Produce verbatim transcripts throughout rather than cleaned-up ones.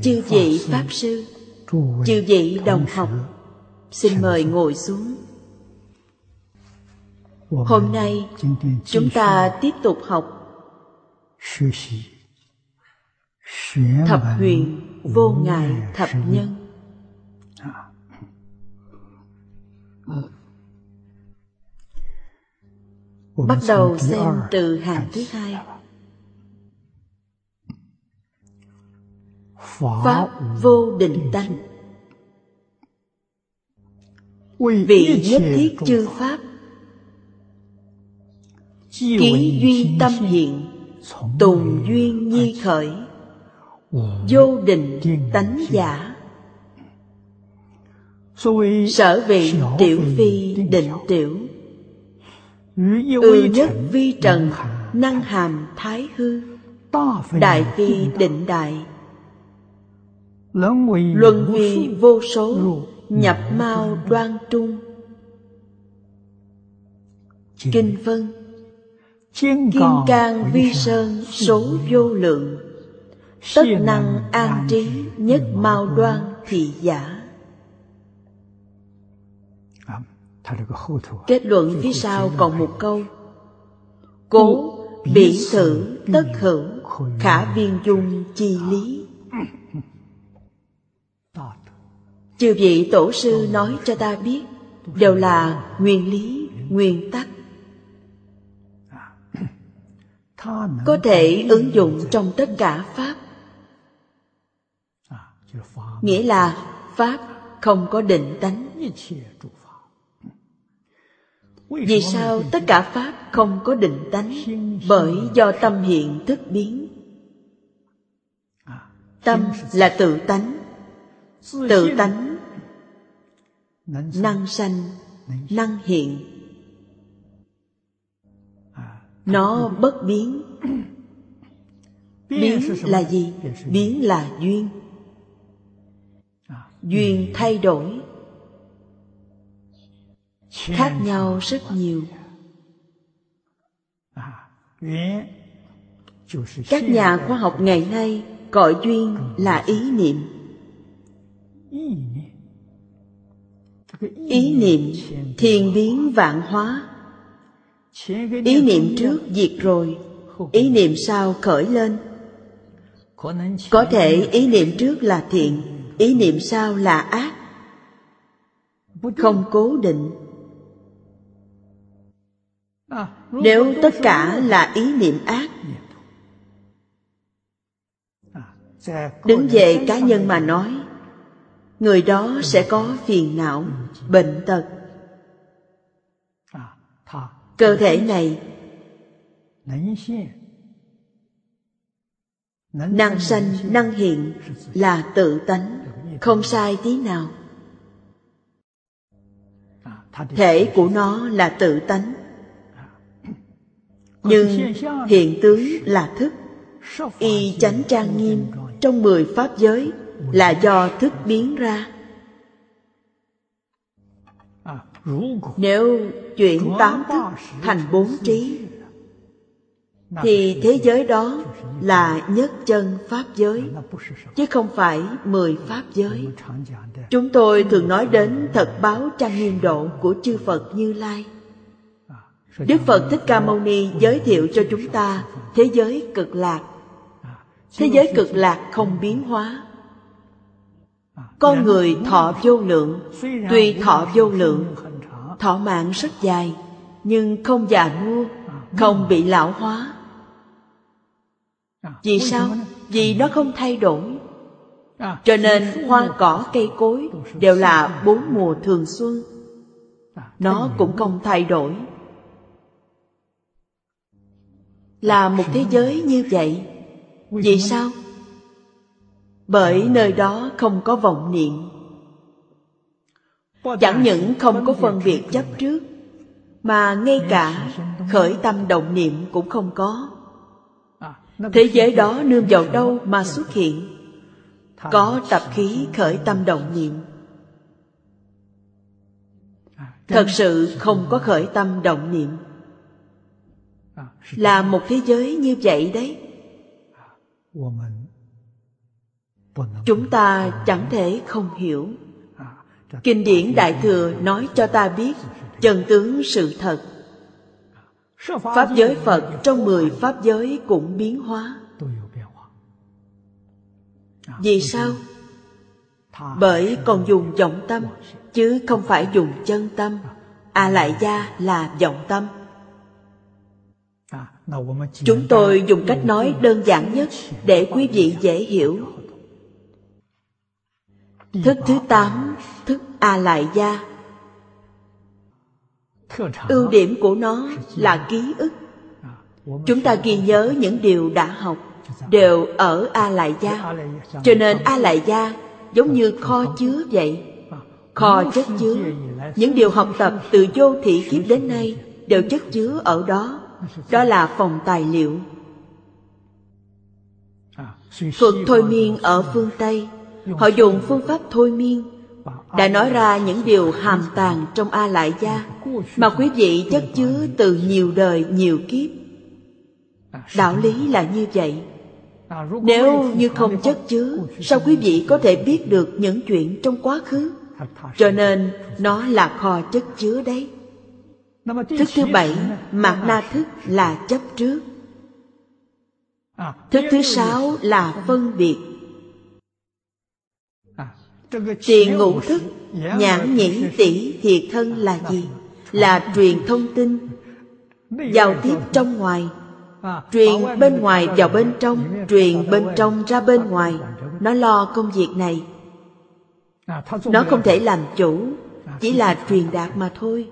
Chư vị Pháp Sư, chư vị đồng học, xin mời ngồi xuống. Hôm nay chúng ta tiếp tục học Thập Huyền Vô Ngại Thập Nhân. Bắt đầu xem từ hàng thứ hai. Pháp vô định tánh, vị nhất thiết chư Pháp, ký duyên tâm hiện, tùng duyên nhi khởi, vô định tánh giả. Sở vị tiểu phi định tiểu, ư nhất vi trần năng hàm thái hư, đại phi định đại, luân huy vô số, nhập mao đoan trung. Kinh phân: Kim cang vi sơn số vô lượng, tất năng an trí nhất mao đoan thị giả. Kết luận phía sau còn một câu: Cố bỉ thử tất hữu, khả viên dung chi lý. Chư vị tổ sư nói cho ta biết đều là nguyên lý, nguyên tắc, có thể ứng dụng trong tất cả Pháp. Nghĩa là Pháp không có định tánh. Vì sao tất cả Pháp không có định tánh? Bởi do tâm hiện thức biến. Tâm là tự tánh. Tự tánh năng sanh, năng hiện. Nó bất biến. Biến là gì? Biến là duyên. Duyên thay đổi, khác nhau rất nhiều. Các nhà khoa học ngày nay gọi duyên là ý niệm. Ý niệm thiên biến vạn hóa. Ý niệm trước diệt rồi, ý niệm sau khởi lên. Có thể ý niệm trước là thiện, ý niệm sau là ác, không cố định. Nếu tất cả là ý niệm ác, đứng về cá nhân mà nói, người đó sẽ có phiền não, bệnh tật. Cơ thể này năng sanh, năng hiện là tự tánh, không sai tí nào. Thể của nó là tự tánh, nhưng hiện tướng là thức. Y chánh trang nghiêm trong mười pháp giới là do thức biến ra. Nếu chuyển tám thức thành bốn trí, thì thế giới đó là nhất chân pháp giới, chứ không phải mười pháp giới. Chúng tôi thường nói đến thật báo trang nghiêm độ của chư Phật Như Lai. Đức Phật Thích Ca Mâu Ni giới thiệu cho chúng ta thế giới cực lạc. Thế giới cực lạc không biến hóa. Con người thọ vô lượng, tuy thọ vô lượng, thọ mạng rất dài, nhưng không già nua, không bị lão hóa. Vì sao? Vì nó không thay đổi. Cho nên hoa cỏ cây cối đều là bốn mùa thường xuân. Nó cũng không thay đổi. Là một thế giới như vậy. Vì sao? Bởi nơi đó không có vọng niệm. Chẳng những không có phân biệt chấp trước, mà ngay cả khởi tâm động niệm cũng không có. Thế giới đó nương vào đâu mà xuất hiện? Có tập khí khởi tâm động niệm. Thật sự không có khởi tâm động niệm. Là một thế giới như vậy đấy. chúng ta chẳng thể không hiểu. Kinh điển Đại Thừa nói cho ta biết chân tướng sự thật. Pháp giới Phật trong mười pháp giới cũng biến hóa. Vì sao? Bởi còn dùng vọng tâm, chứ không phải dùng chân tâm. A Lại Gia là vọng tâm. Chúng tôi dùng cách nói đơn giản nhất để quý vị dễ hiểu. Thức thứ tám, thức A Lại Gia. Ưu điểm của nó là ký ức. Chúng ta ghi nhớ những điều đã học đều ở A Lại Gia. Cho nên A Lại Gia giống như kho chứa vậy. Kho chất chứa những điều học tập từ vô thị kiếp đến nay đều chất chứa ở đó. Đó là phòng tài liệu. Thuật thôi miên ở phương Tây, họ dùng phương pháp thôi miên đã nói ra những điều hàm tàng trong A Lại Gia mà quý vị chất chứa từ nhiều đời nhiều kiếp. Đạo lý là như vậy. Nếu như không chất chứa, sao quý vị có thể biết được những chuyện trong quá khứ? Cho nên nó là kho chất chứa đấy. Thức thứ bảy, Mạt Na thức là chấp trước. Thức thứ sáu là phân biệt. Tiền ngũ thức, nhãn nhĩ tỷ thiệt thân là gì? Là truyền thông tin, giao tiếp trong ngoài, truyền bên ngoài vào bên trong, truyền bên trong ra bên ngoài. Nó lo công việc này. Nó không thể làm chủ, chỉ là truyền đạt mà thôi.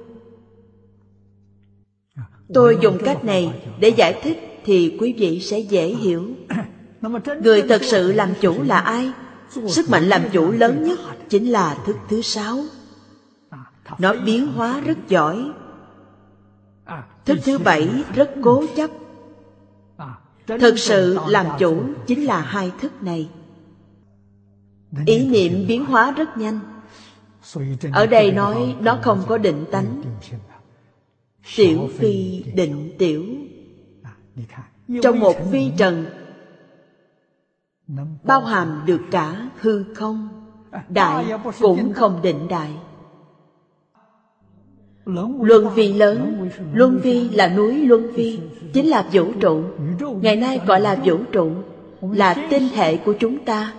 Tôi dùng cách này để giải thích thì quý vị sẽ dễ hiểu. Người thật sự làm chủ là ai? Sức mạnh làm chủ lớn nhất chính là thức thứ sáu. Nó biến hóa rất giỏi. Thức thứ bảy rất cố chấp. Thực sự làm chủ chính là hai thức này. Ý niệm biến hóa rất nhanh. Ở đây nói nó không có định tánh. Tiểu phi định tiểu. Trong một phi trần bao hàm được cả hư không. Đại cũng không định đại. Luân vi lớn. Luân vi là núi Luân vi, chính là vũ trụ. Ngày nay gọi là vũ trụ, là tinh hệ của chúng ta.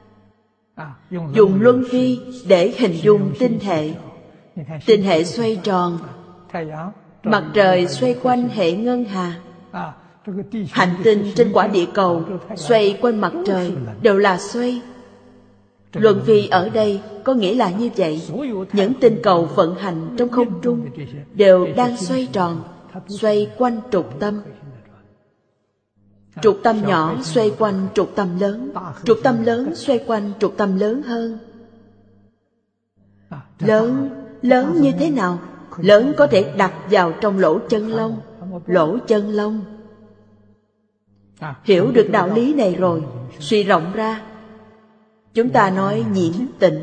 Dùng luân vi để hình dung tinh hệ. Tinh hệ xoay tròn, mặt trời xoay quanh hệ ngân hà. Hành tinh trên quả địa cầu xoay quanh mặt trời đều là xoay. Luân vi ở đây có nghĩa là như vậy. Những tinh cầu vận hành trong không trung đều đang xoay tròn, xoay quanh trục tâm. Trục tâm nhỏ xoay quanh trục tâm lớn, trục tâm lớn xoay quanh trục tâm lớn hơn. Lớn, lớn như thế nào? Lớn có thể đặt vào trong lỗ chân lông. Lỗ chân lông. Hiểu được đạo lý này rồi, suy rộng ra, chúng ta nói nhiễm tịnh.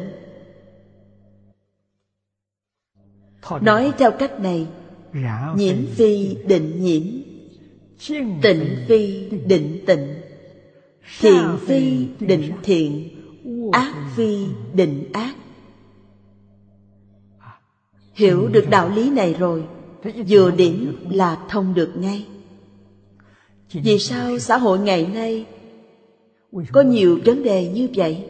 Nói theo cách này, nhiễm phi định nhiễm, tịnh phi định tịnh, thiện phi định thiện, ác phi định ác. Hiểu được đạo lý này rồi, vừa điểm là thông được ngay. Vì sao xã hội ngày nay có nhiều vấn đề như vậy?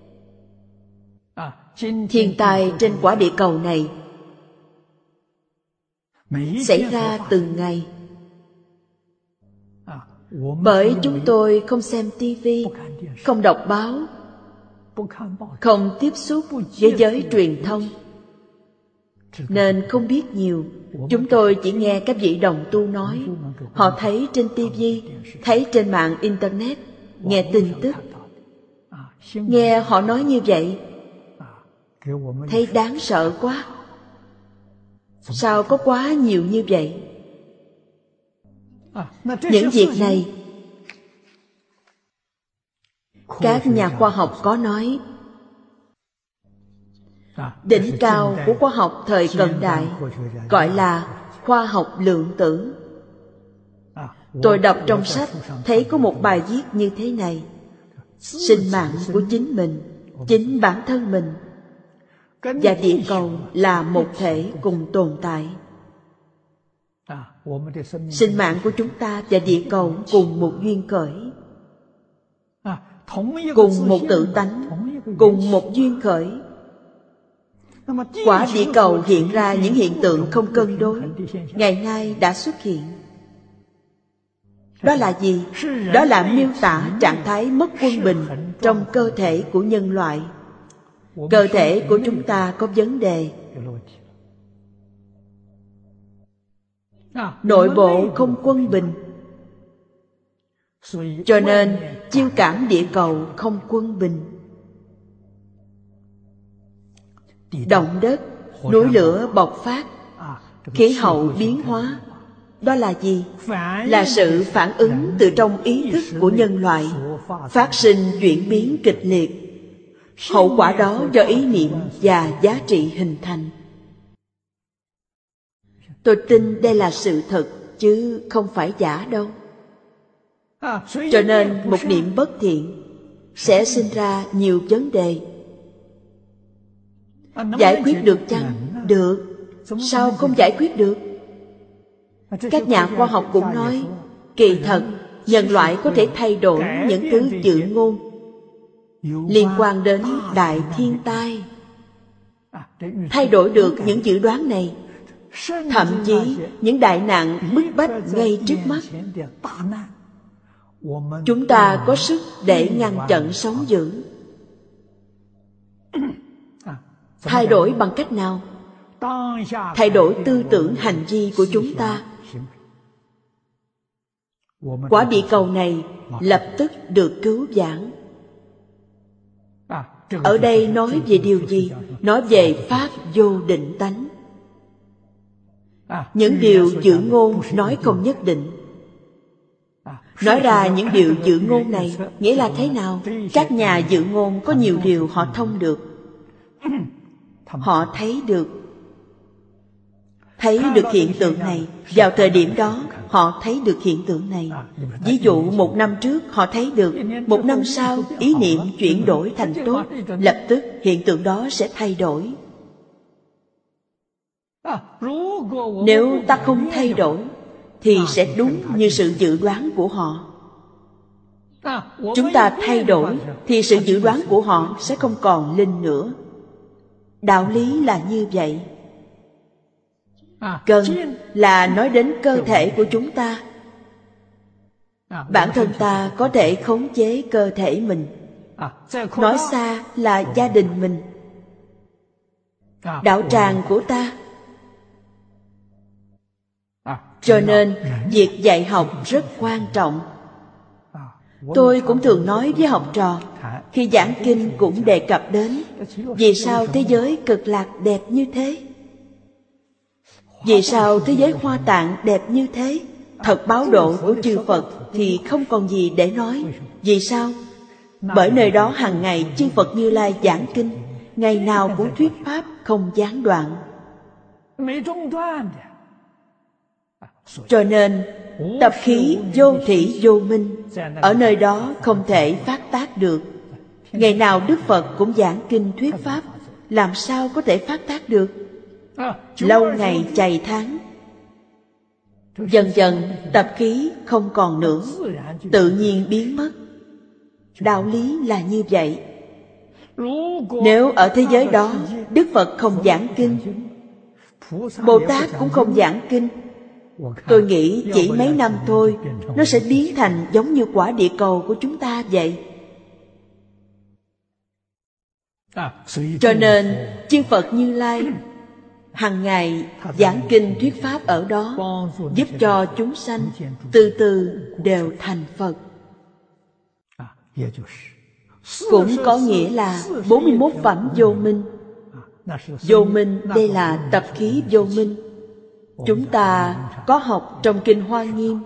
Thiên tai trên quả địa cầu này xảy ra từng ngày. Bởi chúng tôi không xem tivi, không đọc báo, không tiếp xúc với giới truyền thông, nên không biết nhiều. Chúng tôi chỉ nghe các vị đồng tu nói. Họ thấy trên tivi, thấy trên mạng internet, nghe tin tức. Nghe họ nói như vậy, thấy đáng sợ quá. Sao có quá nhiều như vậy? Những việc này, các nhà khoa học có nói, đỉnh cao của khoa học thời cận đại gọi là khoa học lượng tử. Tôi đọc trong sách thấy có một bài viết như thế này. sinh mạng của chính mình, chính bản thân mình và địa cầu là một thể cùng tồn tại. Sinh mạng của chúng ta và địa cầu cùng một duyên khởi, cùng một tự tánh, cùng một duyên khởi. Quả địa cầu hiện ra những hiện tượng không cân đối, ngày nay đã xuất hiện. Đó là gì? Đó là miêu tả trạng thái mất quân bình trong cơ thể của nhân loại. Cơ thể của chúng ta có vấn đề. Nội bộ không quân bình, cho nên chiêu cảm địa cầu không quân bình. Động đất, núi lửa bộc phát, khí hậu biến hóa. Đó là gì? Là sự phản ứng từ trong ý thức của nhân loại, phát sinh chuyển biến kịch liệt. Hậu quả đó do ý niệm và giá trị hình thành. Tôi tin đây là sự thật, chứ không phải giả đâu. Cho nên một niệm bất thiện sẽ sinh ra nhiều vấn đề. Giải quyết được chăng? Được. Sao không giải quyết được? Các nhà khoa học cũng nói, kỳ thật, nhân loại có thể thay đổi những thứ dự ngôn liên quan đến đại thiên tai. Thay đổi được những dự đoán này, thậm chí những đại nạn bức bách ngay trước mắt. Chúng ta có sức để ngăn chặn sóng dữ. Thay đổi bằng cách nào? Thay đổi tư tưởng hành vi của chúng ta. Quả địa cầu này lập tức được cứu vãn. Ở đây nói về điều gì? Nói về pháp vô định tánh. Những điều dự ngôn nói không nhất định. Nói ra những điều dự ngôn này nghĩa là thế nào? Các nhà dự ngôn có nhiều điều họ thông được, họ thấy được. Thấy được hiện tượng này, vào thời điểm đó họ thấy được hiện tượng này. Ví dụ một năm trước họ thấy được, một năm sau ý niệm chuyển đổi thành tốt, lập tức hiện tượng đó sẽ thay đổi. Nếu ta không thay đổi thì sẽ đúng như sự dự đoán của họ. Chúng ta thay đổi thì sự dự đoán của họ sẽ không còn linh nữa. Đạo lý là như vậy. Cần là nói đến cơ thể của chúng ta. Bản thân ta có thể khống chế cơ thể mình. Nói xa là gia đình mình, đạo tràng của ta. Cho nên việc dạy học rất quan trọng. Tôi cũng thường nói với học trò, khi giảng kinh cũng đề cập đến vì sao thế giới Cực Lạc đẹp như thế. Vì sao thế giới Hoa Tạng đẹp như thế? Thật báo độ của chư Phật thì không còn gì để nói. Vì sao? Bởi nơi đó hàng ngày chư Phật Như Lai giảng kinh, ngày nào cũng thuyết pháp không gián đoạn. Cho nên tập khí vô thị vô minh ở nơi đó không thể phát tác được. Ngày nào Đức Phật cũng giảng kinh thuyết pháp, làm sao có thể phát tác được? Lâu ngày chày tháng, dần dần tập khí không còn nữa, tự nhiên biến mất. Đạo lý là như vậy. Nếu ở thế giới đó Đức Phật không giảng kinh, Bồ Tát cũng không giảng kinh, tôi nghĩ chỉ mấy năm thôi, nó sẽ biến thành giống như quả địa cầu của chúng ta vậy. Cho nên chư Phật Như Lai hằng ngày giảng kinh thuyết pháp ở đó, giúp cho chúng sanh từ từ đều thành Phật. Cũng có nghĩa là bốn mươi mốt phẩm vô minh. Vô minh đây là tập khí vô minh. Chúng ta có học trong Kinh Hoa Nghiêm.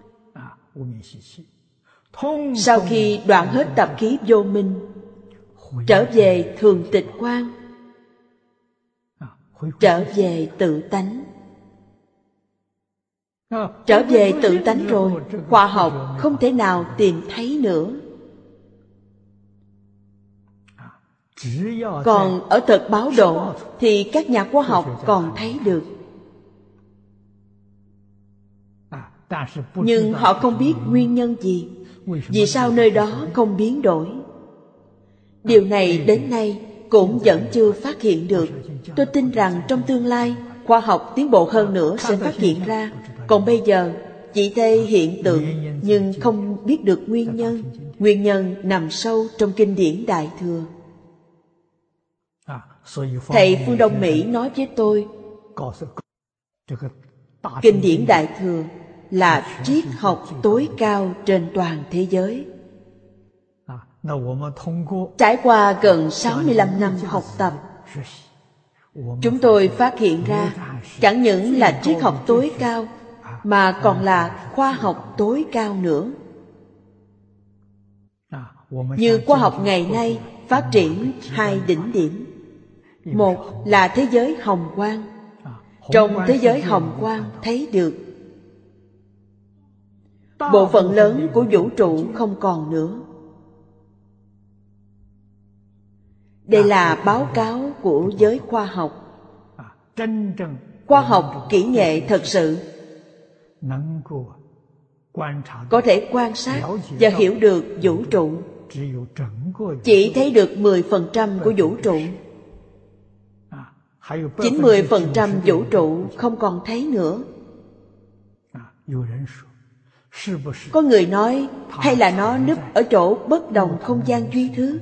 Sau khi đoạn hết tập khí vô minh, trở về thường tịch quan, trở về tự tánh. Trở về tự tánh rồi, khoa học không thể nào tìm thấy nữa. Còn ở thật báo độ thì các nhà khoa học còn thấy được. Nhưng họ không biết nguyên nhân gì, vì sao nơi đó không biến đổi. Điều này đến nay cũng vẫn chưa phát hiện được. Tôi tin rằng trong tương lai khoa học tiến bộ hơn nữa sẽ phát hiện ra. Còn bây giờ chỉ thấy hiện tượng nhưng không biết được nguyên nhân. Nguyên nhân nằm sâu trong kinh điển Đại Thừa. Thầy Phương Đông Mỹ nói với tôi, kinh điển Đại Thừa là triết học tối cao trên toàn thế giới. Trải qua gần sáu mươi lăm năm học tập, chúng tôi phát hiện ra chẳng những là triết học tối cao mà còn là khoa học tối cao nữa. Như khoa học ngày nay phát triển hai đỉnh điểm. Một là thế giới hồng quang. Trong thế giới hồng quang thấy được bộ phận lớn của vũ trụ không còn nữa. Đây là báo cáo của giới khoa học. Khoa học kỹ nghệ thật sự có thể quan sát và hiểu được vũ trụ. Chỉ thấy được mười phần trăm của vũ trụ. chín mươi phần trăm vũ trụ không còn thấy nữa. Có người nói hay là nó núp ở chỗ bất đồng không gian duy thứ.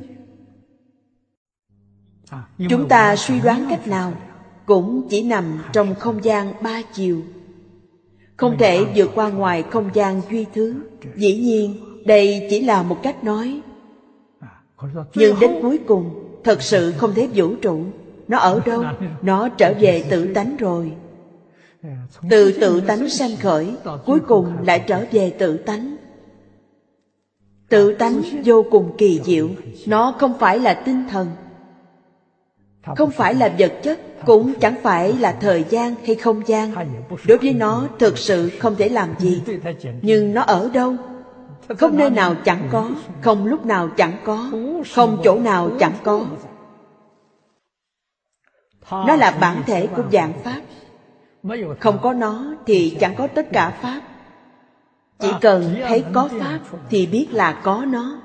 Chúng ta suy đoán cách nào cũng chỉ nằm trong không gian ba chiều, không thể vượt qua ngoài không gian duy thứ. Dĩ nhiên đây chỉ là một cách nói, nhưng đến cuối cùng thật sự không thấy vũ trụ. Nó ở đâu? Nó trở về tự tánh rồi. Từ tự tánh sanh khởi, cuối cùng lại trở về tự tánh. Tự tánh vô cùng kỳ diệu. Nó không phải là tinh thần, không phải là vật chất, cũng chẳng phải là thời gian hay không gian. Đối với nó thực sự không thể làm gì. Nhưng nó ở đâu? Không nơi nào chẳng có, không lúc nào chẳng có, không chỗ nào chẳng có. Nó là bản thể của vạn pháp. Không có nó thì chẳng có tất cả pháp. Chỉ cần thấy có pháp thì biết là có nó.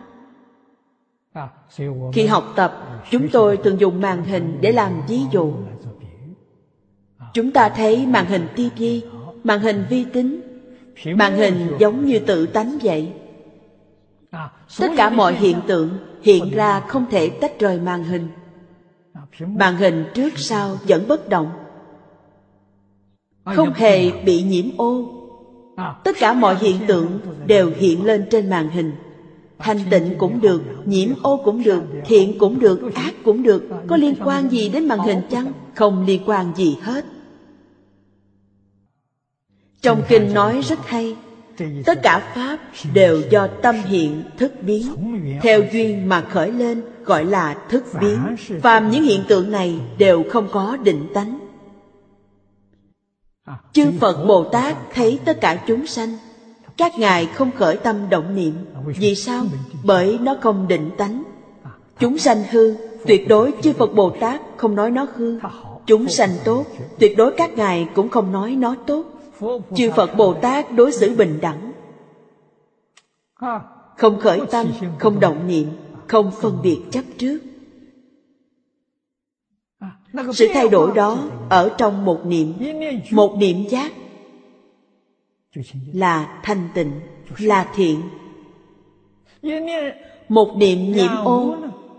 Khi học tập, chúng tôi thường dùng màn hình để làm ví dụ. Chúng ta thấy màn hình tivi, màn hình vi tính, màn hình giống như tự tánh vậy. Tất cả mọi hiện tượng hiện ra không thể tách rời màn hình. Màn hình trước sau vẫn bất động, không hề bị nhiễm ô. Tất cả mọi hiện tượng đều hiện lên trên màn hình. Thanh tịnh cũng được, nhiễm ô cũng được, thiện cũng được, ác cũng được. Có liên quan gì đến màn hình chăng? Không liên quan gì hết. Trong kinh nói rất hay, tất cả pháp đều do tâm hiện thức biến, theo duyên mà khởi lên, gọi là thức biến. Phàm những hiện tượng này đều không có định tánh. Chư Phật Bồ Tát thấy tất cả chúng sanh, các ngài không khởi tâm động niệm. Vì sao? Bởi nó không định tánh. Chúng sanh hư, tuyệt đối chư Phật Bồ Tát không nói nó hư. Chúng sanh tốt, tuyệt đối các ngài cũng không nói nó tốt. Chư Phật Bồ Tát đối xử bình đẳng, không khởi tâm, không động niệm, không phân biệt chấp trước. Sự thay đổi đó ở trong một niệm, một niệm giác là thanh tịnh, là thiện. Một niệm nhiễm ô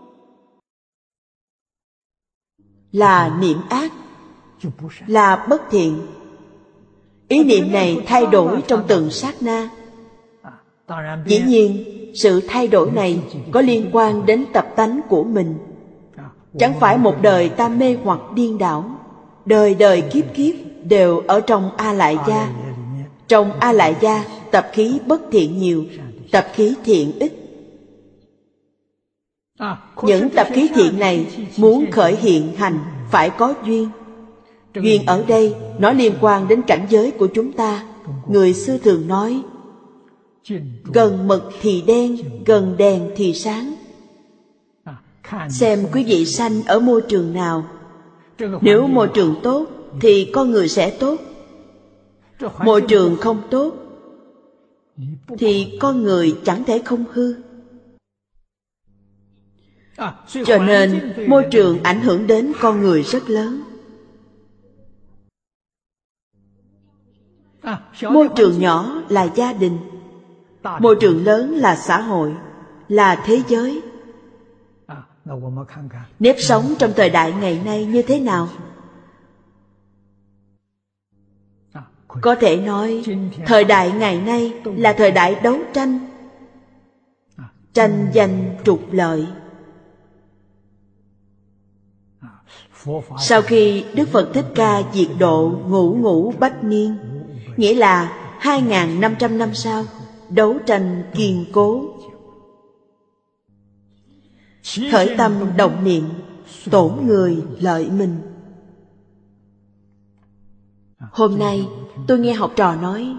là niệm ác, là bất thiện. Ý niệm này thay đổi trong từng sát na. Dĩ nhiên, sự thay đổi này có liên quan đến tập tánh của mình. Chẳng phải một đời ta mê hoặc điên đảo, đời đời kiếp kiếp đều ở trong A Lại Gia. Trong A Lại Gia, tập khí bất thiện nhiều, tập khí thiện ít. Những tập khí thiện này muốn khởi hiện hành phải có duyên. Duyên ở đây nó liên quan đến cảnh giới của chúng ta. Người xưa thường nói, gần mực thì đen, gần đèn thì sáng. xem quý vị sanh ở môi trường nào. Nếu môi trường tốt thì con người sẽ tốt. Môi trường không tốt thì con người chẳng thể không hư. Cho nên môi trường ảnh hưởng đến con người rất lớn. Môi trường nhỏ là gia đình, môi trường lớn là xã hội, là thế giới. Nếp sống trong thời đại ngày nay như thế nào? Có thể nói thời đại ngày nay là thời đại đấu tranh, tranh giành trục lợi. Sau khi Đức Phật Thích Ca diệt độ ngũ ngũ bách niên, nghĩa là hai nghìn năm trăm năm sau, đấu tranh kiên cố. Khởi tâm động niệm, tổn người lợi mình. Hôm nay tôi nghe học trò nói,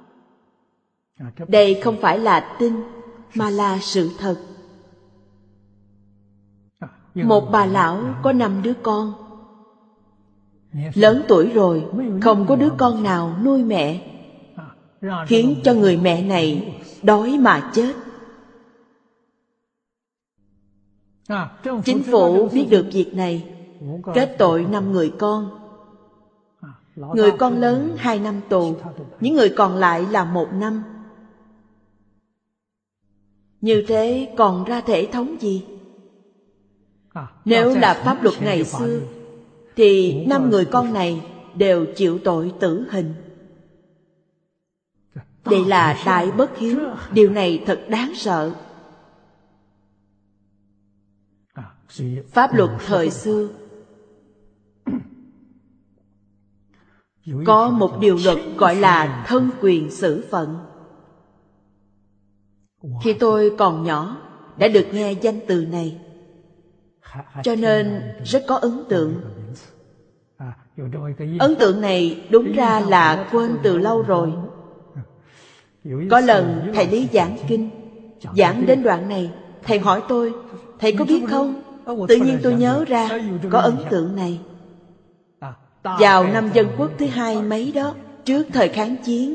đây không phải là tin mà là sự thật. Một bà lão có năm đứa con, lớn tuổi rồi, không có đứa con nào nuôi mẹ, khiến cho người mẹ này đói mà chết. Chính phủ biết được việc này, kết tội năm người con. Người con lớn hai năm tù, những người còn lại là một năm. Như thế còn ra thể thống gì? Nếu là pháp luật ngày xưa thì năm người con này đều chịu tội tử hình. Đây là đại bất hiếu. Điều này thật đáng sợ. Pháp luật thời xưa có một điều luật gọi là thân quyền xử phận. Khi tôi còn nhỏ đã được nghe danh từ này, cho nên rất có ấn tượng. Ấn tượng này đúng ra là quên từ lâu rồi. Có lần thầy Lý giảng kinh, giảng đến đoạn này, thầy hỏi tôi, thầy có biết không? Tự nhiên tôi nhớ ra có ấn tượng này. Vào năm Dân Quốc thứ hai mấy đó, trước thời kháng chiến,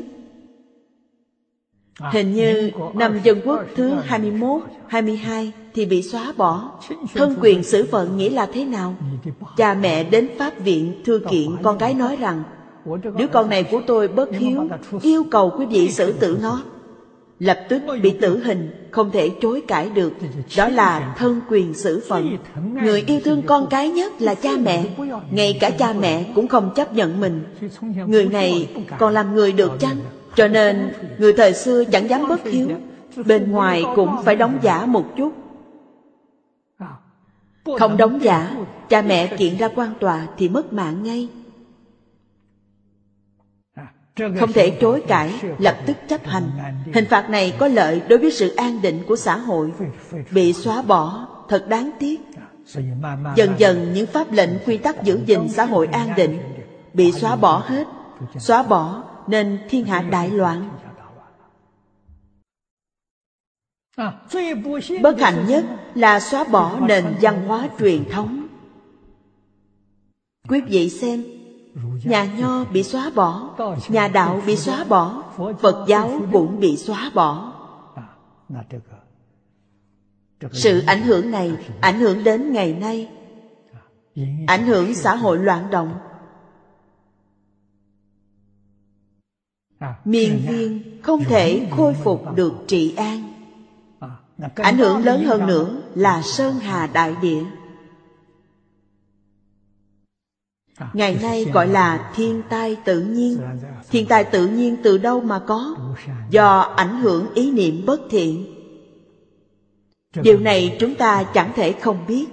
hình như năm Dân Quốc thứ hai mươi mốt, hai mươi hai thì bị xóa bỏ. Thân quyền xử phận nghĩa là thế nào? Cha mẹ đến pháp viện thưa kiện con gái nói rằng, đứa con này của tôi bất hiếu, yêu cầu quý vị xử tử nó. Lập tức bị tử hình, không thể chối cãi được. Đó là thân quyền xử phận. Người yêu thương con cái nhất là cha mẹ, ngay cả cha mẹ cũng không chấp nhận mình. Người này còn làm người được chăng? Cho nên người thời xưa chẳng dám bất hiếu, bên ngoài cũng phải đóng giả một chút. Không đóng giả, cha mẹ kiện ra quan tòa thì mất mạng ngay. Không thể chối cãi, lập tức chấp hành. Hình phạt này có lợi đối với sự an định của xã hội. Bị xóa bỏ, thật đáng tiếc. Dần dần những pháp lệnh quy tắc giữ gìn xã hội an định bị xóa bỏ hết. Xóa bỏ nên thiên hạ đại loạn. Bất hạnh nhất là xóa bỏ nền văn hóa truyền thống. Quý vị xem, nhà Nho bị xóa bỏ, nhà Đạo bị xóa bỏ, Phật giáo cũng bị xóa bỏ. Sự ảnh hưởng này ảnh hưởng đến ngày nay, ảnh hưởng xã hội loạn động. Miên viên không thể khôi phục được trị an. Ảnh hưởng lớn hơn nữa là Sơn Hà Đại Địa. Ngày nay gọi là thiên tai tự nhiên. Thiên tai tự nhiên từ đâu mà có? Do ảnh hưởng ý niệm bất thiện. Điều này chúng ta chẳng thể không biết.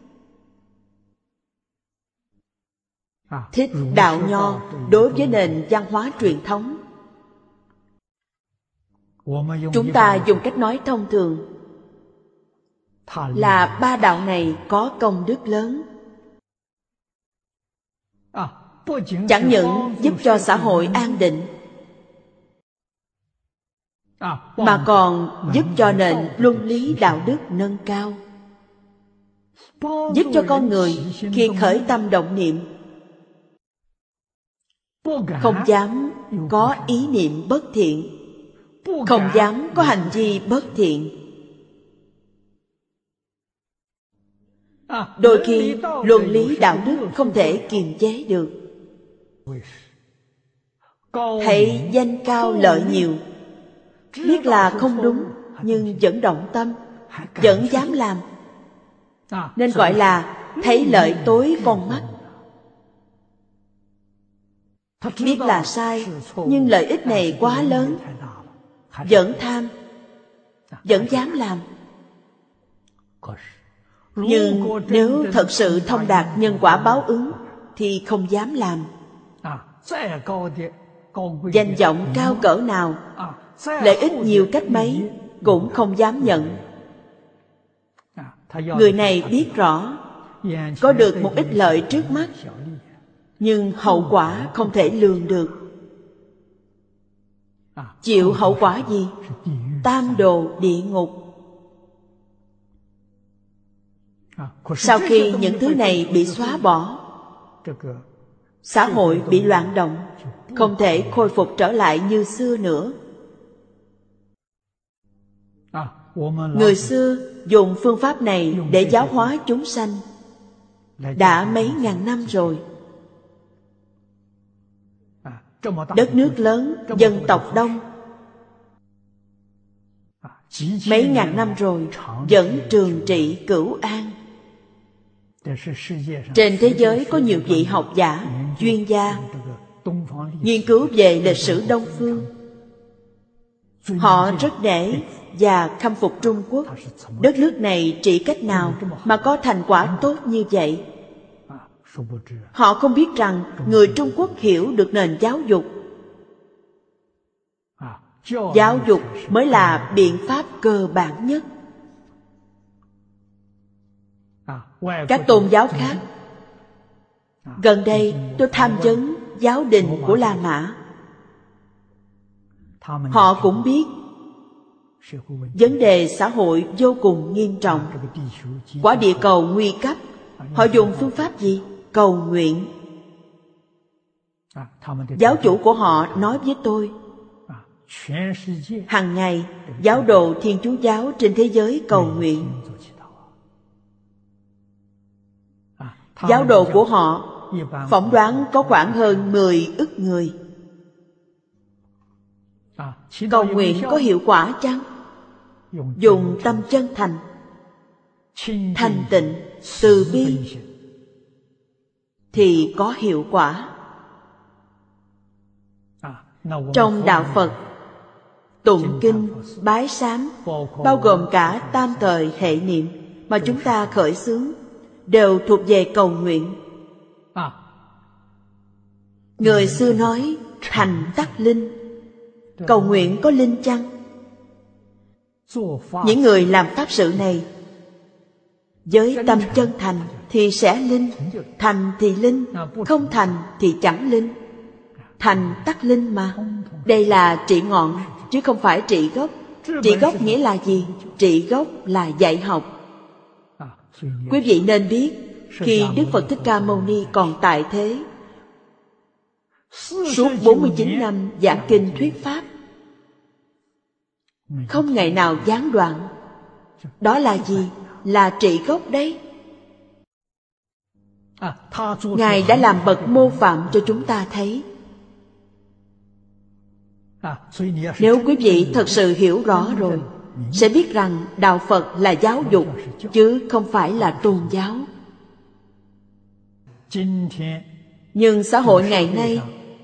Thích đạo Nho đối với nền văn hóa truyền thống, chúng ta dùng cách nói thông thường là ba đạo này có công đức lớn. Chẳng những giúp cho xã hội an định, mà còn giúp cho nền luân lý đạo đức nâng cao. giúp cho con người khi khởi tâm động niệm không dám có ý niệm bất thiện, không dám có hành vi bất thiện. Đôi khi luân lý đạo đức không thể kiềm chế được, thấy danh cao lợi nhiều, biết là không đúng nhưng vẫn động tâm, vẫn dám làm, nên gọi là thấy lợi tối con mắt. Biết là sai, nhưng lợi ích này quá lớn, vẫn tham, vẫn dám làm. Nhưng nếu thật sự thông đạt nhân quả báo ứng thì không dám làm. Danh vọng cao cỡ nào, lợi ích nhiều cách mấy cũng không dám nhận. Người này biết rõ có được một ít lợi trước mắt, nhưng hậu quả không thể lường được. Chịu hậu quả gì? Tam đồ địa ngục. Sau khi những thứ này bị xóa bỏ, xã hội bị loạn động, không thể khôi phục trở lại như xưa nữa. Người xưa dùng phương pháp này để giáo hóa chúng sanh đã mấy ngàn năm rồi. Đất nước lớn, dân tộc đông, mấy ngàn năm rồi vẫn trường trị cửu an. Trên thế giới có nhiều vị học giả, chuyên gia nghiên cứu về lịch sử Đông phương. Họ rất nể và khâm phục Trung Quốc. Đất nước này trị cách nào mà có thành quả tốt như vậy? Họ không biết rằng người Trung Quốc hiểu được nền giáo dục. Giáo dục mới là biện pháp cơ bản nhất. Các tôn giáo khác, gần đây tôi tham vấn giáo đình của La Mã. Họ cũng biết vấn đề xã hội vô cùng nghiêm trọng, quả địa cầu nguy cấp. Họ dùng phương pháp gì? Cầu nguyện. Giáo chủ của họ nói với tôi, hàng ngày giáo đồ Thiên Chúa giáo trên thế giới cầu nguyện. Giáo đồ của họ phỏng đoán có khoảng hơn mười ức người. Cầu nguyện có hiệu quả chăng? Dùng tâm chân thành, thanh tịnh, từ bi thì có hiệu quả. Trong đạo Phật, tụng kinh, bái sám, bao gồm cả tam thời hệ niệm mà chúng ta khởi xướng, đều thuộc về cầu nguyện. Người xưa nói thành tắc linh. Cầu nguyện có linh chăng? Những người làm pháp sự này với tâm chân thành thì sẽ linh, thành thì linh, không thành thì chẳng linh. Thành tắc linh mà. Đây là trị ngọn chứ không phải trị gốc. Trị gốc nghĩa là gì? Trị gốc là dạy học. Quý vị nên biết, khi Đức Phật Thích Ca Mâu Ni còn tại thế, suốt bốn mươi chín năm giảng kinh thuyết pháp, không ngày nào gián đoạn. Đó là gì? Là trị gốc đấy. Ngài đã làm bậc mô phạm cho chúng ta thấy. Nếu quý vị thật sự hiểu rõ rồi, sẽ biết rằng đạo Phật là giáo dục, chứ không phải là tôn giáo. Nhưng xã hội ngày nay,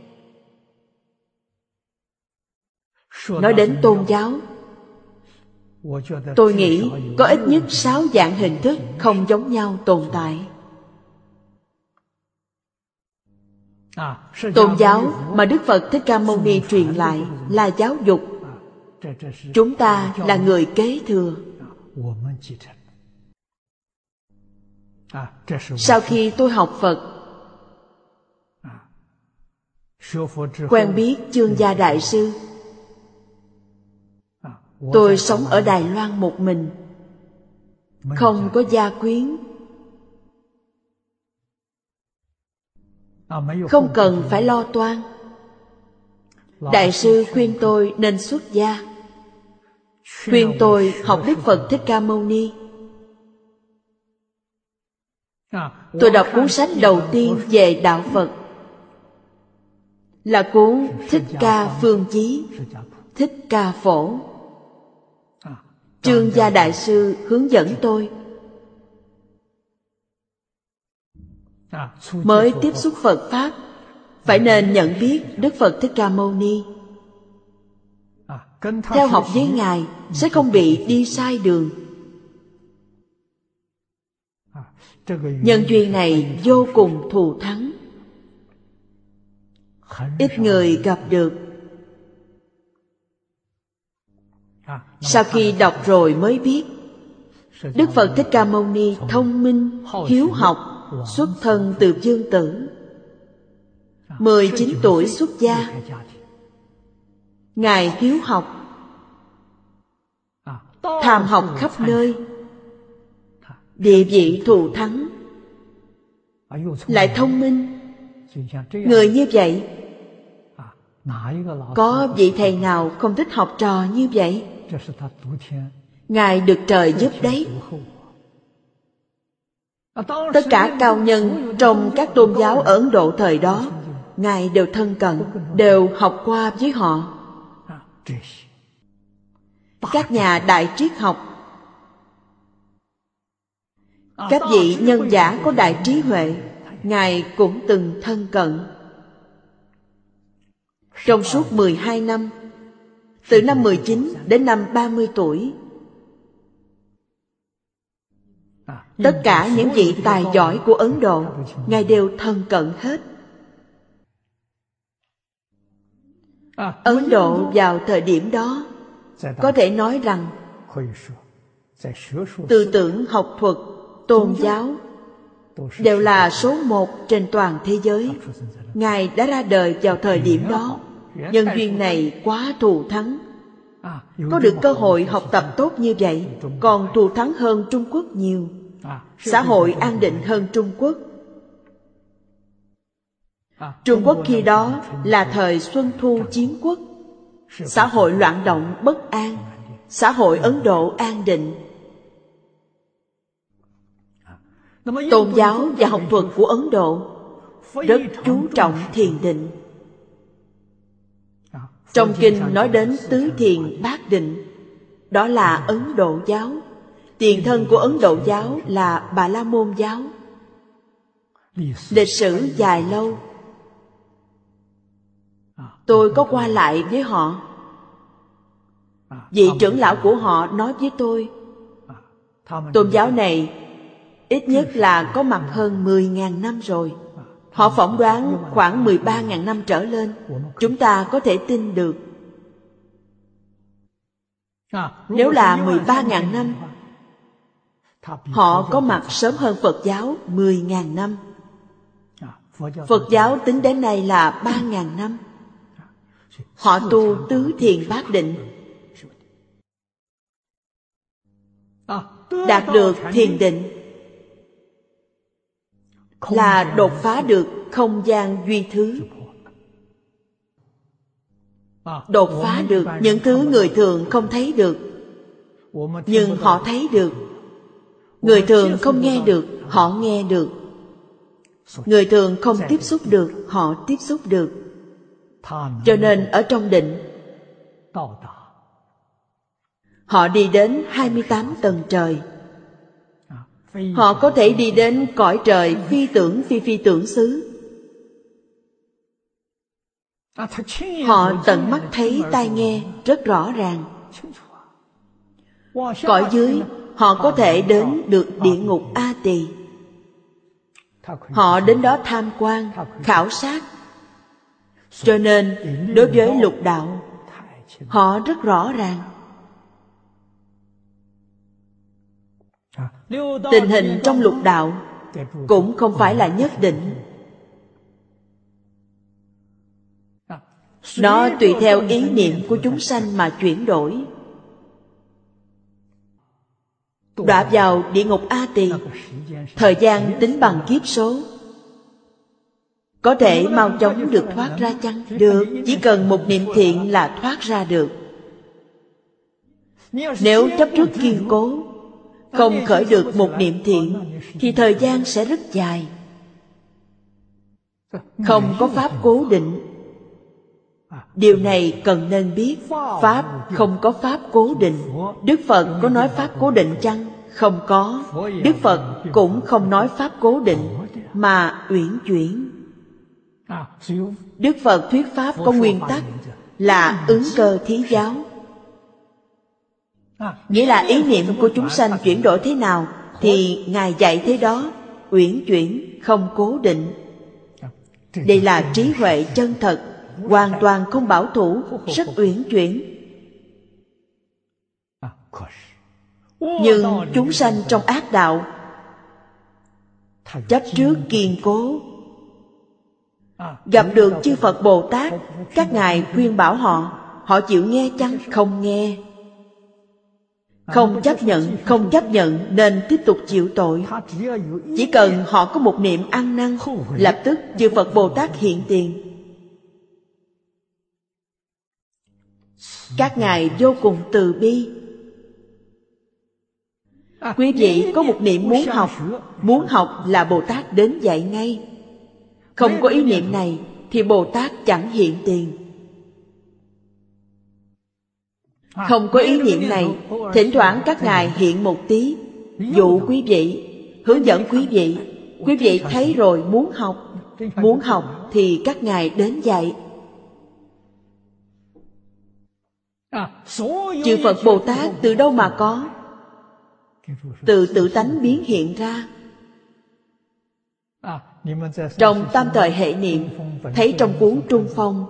nói đến tôn giáo, tôi nghĩ có ít nhất sáu dạng hình thức không giống nhau tồn tại. Tôn giáo mà Đức Phật Thích Ca Mâu Ni truyền lại là giáo dục. Chúng ta là người kế thừa. Sau khi tôi học Phật, quen biết Chương Gia Đại Sư, tôi sống ở Đài Loan một mình, không có gia quyến, không cần phải lo toan. Đại sư khuyên tôi nên xuất gia, khuyên tôi học Đức Phật Thích Ca Mâu Ni. Tôi đọc cuốn sách đầu tiên về đạo Phật là cuốn Thích Ca Phương Chí, Thích Ca Phổ. Trương Gia Đại sư hướng dẫn tôi. Mới tiếp xúc Phật Pháp, phải nên nhận biết Đức Phật Thích Ca Mâu Ni. Theo học với Ngài sẽ không bị đi sai đường. Nhân duyên này vô cùng thù thắng, ít người gặp được. Sau khi đọc rồi mới biết, Đức Phật Thích Ca Mâu Ni thông minh, hiếu học, xuất thân từ vương tử. mười chín tuổi xuất gia. Ngài hiếu học, tham học khắp nơi, địa vị thù thắng, lại thông minh. Người như vậy, có vị thầy nào không thích học trò như vậy? Ngài được trời giúp đấy. Tất cả cao nhân trong các tôn giáo ở Ấn Độ thời đó, Ngài đều thân cận, đều học qua với họ. Các nhà đại triết học, các vị nhân giả có đại trí huệ, Ngài cũng từng thân cận. Trong suốt mười hai năm, từ năm mười chín đến năm ba mươi tuổi, tất cả những vị tài giỏi của Ấn Độ, Ngài đều thân cận hết. Ấn Độ vào thời điểm đó, có thể nói rằng tư tưởng, học thuật, tôn giáo đều là số một trên toàn thế giới. Ngài đã ra đời vào thời điểm đó. Nhân duyên này quá thù thắng. Có được cơ hội học tập tốt như vậy, còn thù thắng hơn Trung Quốc nhiều. Xã hội an định hơn Trung Quốc. Trung Quốc khi đó là thời Xuân Thu Chiến Quốc, xã hội loạn động bất an. Xã hội Ấn Độ an định. Tôn giáo và học thuật của Ấn Độ rất chú trọng thiền định. Trong kinh nói đến tứ thiền bát định, đó là Ấn Độ giáo. Tiền thân của Ấn Độ giáo là Bà La Môn giáo. Lịch sử dài lâu. Tôi có qua lại với họ. Vị trưởng lão của họ nói với tôi, tôn giáo này ít nhất là có mặt hơn mười nghìn năm rồi. Họ phỏng đoán khoảng mười ba nghìn năm trở lên. Chúng ta có thể tin được. Nếu là mười ba nghìn năm, họ có mặt sớm hơn Phật giáo mười nghìn năm. Phật giáo tính đến nay là ba nghìn năm. Họ tu tứ thiền bát định, đạt được thiền định là đột phá được không gian duy thứ, đột phá được những thứ người thường không thấy được, nhưng họ thấy được. Người thường không nghe được, họ nghe được. Người thường không tiếp xúc được, họ tiếp xúc được. Cho nên ở trong định, họ đi đến hai mươi tám tầng trời. Họ có thể đi đến cõi trời phi tưởng phi phi tưởng xứ. Họ tận mắt thấy, tai nghe rất rõ ràng. Cõi dưới, họ có thể đến được địa ngục A Tỳ. Họ đến đó tham quan, khảo sát. Cho nên đối với lục đạo, họ rất rõ ràng. Tình hình trong lục đạo cũng không phải là nhất định. Nó tùy theo ý niệm của chúng sanh mà chuyển đổi. Đọa vào địa ngục A Tỳ, thời gian tính bằng kiếp số. có thể mau chóng được thoát ra chăng? Được, chỉ cần một niệm thiện là thoát ra được. Nếu chấp trước kiên cố, không khởi được một niệm thiện, thì thời gian sẽ rất dài. Không có pháp cố định. Điều này cần nên biết. Pháp không có pháp cố định. Đức Phật có nói pháp cố định chăng? Không có. Đức Phật cũng không nói pháp cố định, mà uyển chuyển. Đức Phật thuyết pháp có nguyên tắc là ứng cơ thí giáo. Nghĩa là ý niệm của chúng sanh chuyển đổi thế nào thì Ngài dạy thế đó, uyển chuyển, không cố định. Đây là trí huệ chân thật, hoàn toàn không bảo thủ, rất uyển chuyển. Nhưng chúng sanh trong ác đạo chấp trước kiên cố. Gặp được chư Phật Bồ Tát, các ngài khuyên bảo họ, họ chịu nghe chăng? Không nghe. Không chấp nhận, không chấp nhận nên tiếp tục chịu tội. Chỉ cần họ có một niệm ăn năn, lập tức chư Phật Bồ Tát hiện tiền. Các ngài vô cùng từ bi. Quý vị có một niệm muốn học, muốn học là Bồ Tát đến dạy ngay. Không có ý niệm này thì Bồ Tát chẳng hiện tiền. Không có ý niệm này, thỉnh thoảng các ngài hiện một tí, dụ quý vị, hướng dẫn quý vị. Quý vị thấy rồi muốn học, muốn học thì các ngài đến dạy. Chư Phật Bồ Tát từ đâu mà có? Từ tự tánh biến hiện ra. Trong tam thời hệ niệm, thấy trong cuốn Trung Phong,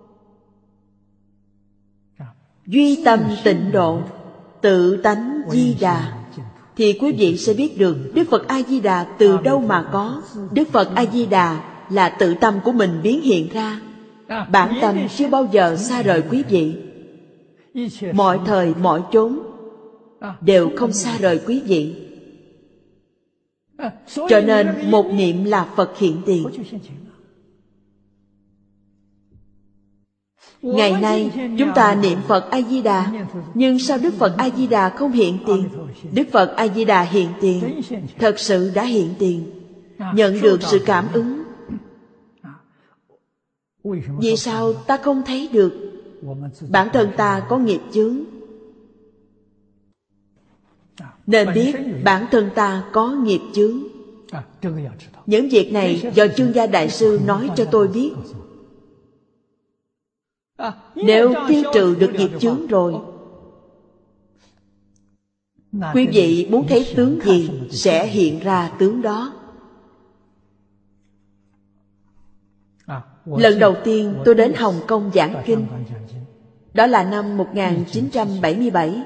duy tâm tịnh độ, tự tánh di đà, thì quý vị sẽ biết được Đức Phật A Di Đà từ đâu mà có. Đức Phật A Di Đà là tự tâm của mình biến hiện ra. Bản tâm chưa bao giờ xa rời quý vị. Mọi thời mọi chốn đều không xa rời quý vị. Cho nên một niệm là Phật hiện tiền. Ngày nay chúng ta niệm Phật A Di Đà, nhưng sao Đức Phật A Di Đà không hiện tiền? Đức Phật A Di Đà hiện tiền, thật sự đã hiện tiền, nhận được sự cảm ứng. Vì sao ta không thấy được? Bản thân ta có nghiệp chướng, nên biết bản thân ta có nghiệp chướng. Những việc này do Chương Gia Đại Sư nói cho tôi biết. Nếu tiêu trừ được nghiệp chướng rồi, quý vị muốn thấy tướng gì sẽ hiện ra tướng đó. Lần đầu tiên tôi đến Hồng Kông giảng kinh, đó là năm một nghìn chín trăm bảy mươi bảy.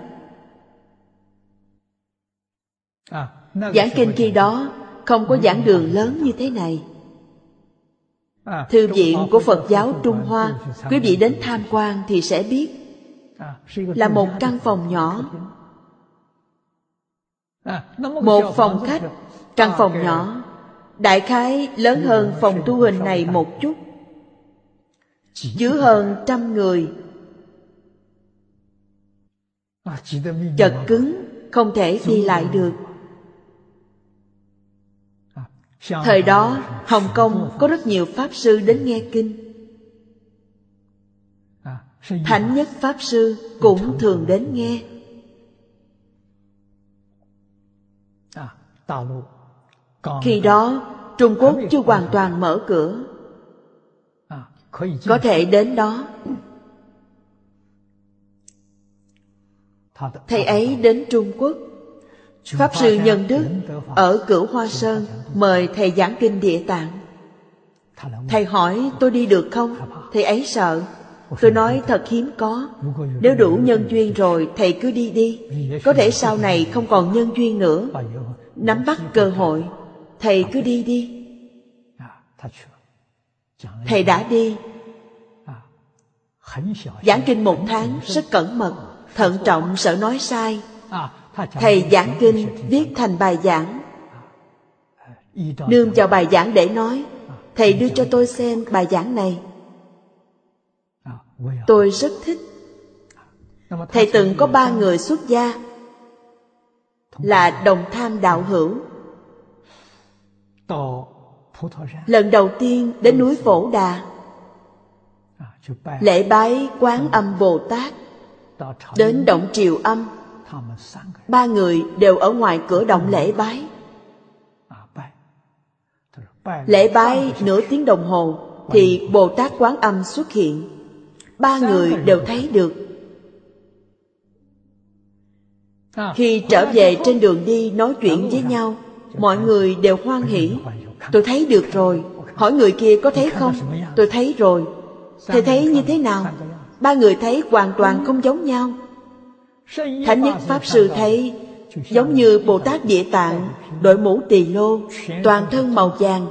Giảng kinh khi đó không có giảng đường lớn như thế này. Thư viện của Phật giáo Trung Hoa, quý vị đến tham quan thì sẽ biết, là một căn phòng nhỏ, một phòng khách. Căn phòng nhỏ đại khái lớn hơn phòng tu hình này một chút, chứa hơn trăm người, chật cứng, không thể đi lại được. Thời đó Hồng Kông có rất nhiều Pháp Sư đến nghe kinh. Thánh Nhất Pháp Sư cũng thường đến nghe. Khi đó Trung Quốc chưa hoàn toàn mở cửa, có thể đến đó. Thầy ấy đến Trung Quốc. Pháp Sư Nhân Đức ở Cửu Hoa Sơn mời thầy giảng kinh Địa Tạng. Thầy hỏi tôi đi được không? Thầy ấy sợ. Tôi nói thật hiếm có. Nếu đủ nhân duyên rồi thầy cứ đi đi. Có thể sau này không còn nhân duyên nữa. Nắm bắt cơ hội, thầy cứ đi đi. Thầy đã đi. Giảng kinh một tháng rất cẩn mật, thận trọng sợ nói sai. Thầy giảng kinh viết thành bài giảng, nương vào bài giảng để nói. Thầy đưa cho tôi xem bài giảng này. Tôi rất thích. Thầy từng có ba người xuất gia là đồng tham đạo hữu. Lần đầu tiên đến núi Phổ Đà, lễ bái Quán Âm Bồ Tát. Đến động Triều Âm, ba người đều ở ngoài cửa động lễ bái. Lễ bái nửa tiếng đồng hồ thì Bồ Tát Quán Âm xuất hiện. Ba người đều thấy được. Khi trở về trên đường đi nói chuyện với nhau, mọi người đều hoan hỉ. Tôi thấy được rồi. Hỏi người kia có thấy không? Tôi thấy rồi. Thầy thấy như thế nào? Ba người thấy hoàn toàn không giống nhau. Thánh Nhất Pháp Sư thấy giống như Bồ Tát Địa Tạng đội mũ tỳ lô, toàn thân màu vàng.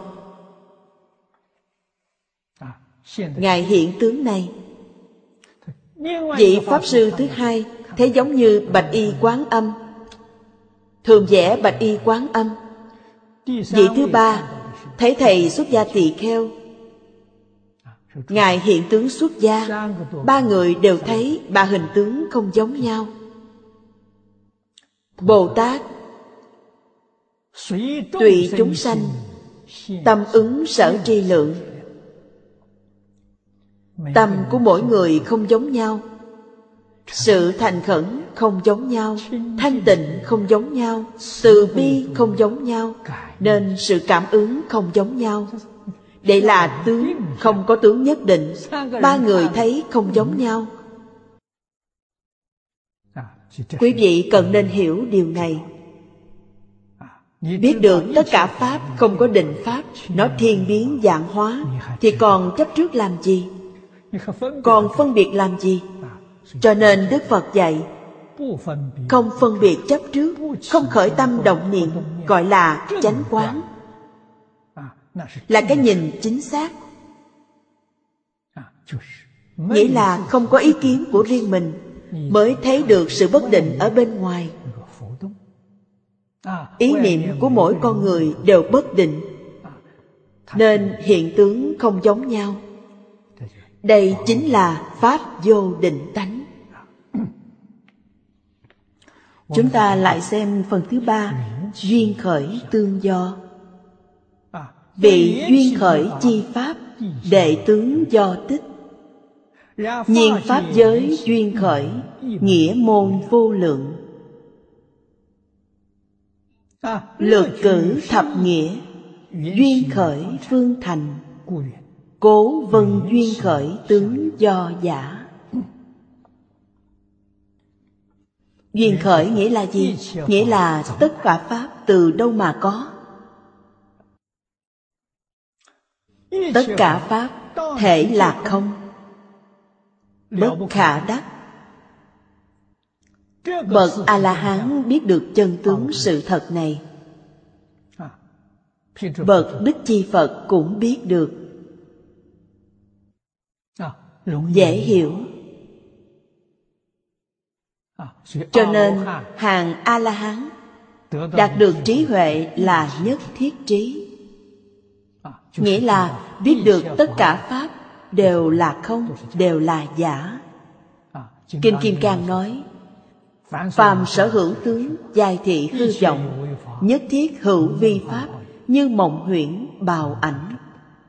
Ngài hiện tướng này. Vị Pháp Sư thứ hai thấy giống như Bạch Y Quán Âm, thường vẽ Bạch Y Quán Âm. Vị thứ ba thấy thầy xuất gia tỳ kheo. Ngài hiện tướng xuất gia. Ba người đều thấy ba hình tướng không giống nhau. Bồ Tát tùy chúng sanh, tâm ứng sở tri lượng. Tâm của mỗi người không giống nhau, sự thành khẩn không giống nhau, thanh tịnh không giống nhau, từ bi không giống nhau, nên sự cảm ứng không giống nhau. Đây là tướng, không có tướng nhất định. Ba người thấy không giống nhau. Quý vị cần nên hiểu điều này. Biết được tất cả Pháp không có định Pháp, nó thiên biến vạn hóa, thì còn chấp trước làm gì? Còn phân biệt làm gì? Cho nên Đức Phật dạy, không phân biệt chấp trước, không khởi tâm động niệm, gọi là chánh quán, là cái nhìn chính xác. Nghĩa là không có ý kiến của riêng mình, mới thấy được sự bất định ở bên ngoài. Ý niệm của mỗi con người đều bất định, nên hiện tướng không giống nhau. Đây chính là Pháp vô định tánh. Chúng ta lại xem phần thứ ba, duyên khởi tương do. Bị duyên khởi chi Pháp, đệ tướng do tích. Nhiên Pháp giới duyên khởi, nghĩa môn vô lượng. Lược cử thập nghĩa, duyên khởi phương thành. Cố vân duyên khởi tướng do giả. Duyên khởi nghĩa là gì? Nghĩa là tất cả Pháp từ đâu mà có. Tất cả Pháp thể là không, bất khả đắc. Bậc A-la-hán biết được chân tướng sự thật này. Bậc Bích Chi Phật cũng biết được. Dễ hiểu. Cho nên hàng A-la-hán đạt được trí huệ là nhất thiết trí. Nghĩa là biết được tất cả Pháp đều là không, đều là giả. Kinh Kim Cang nói, phàm sở hữu tướng, giai thị hư vọng, nhất thiết hữu vi Pháp, như mộng huyễn bào ảnh.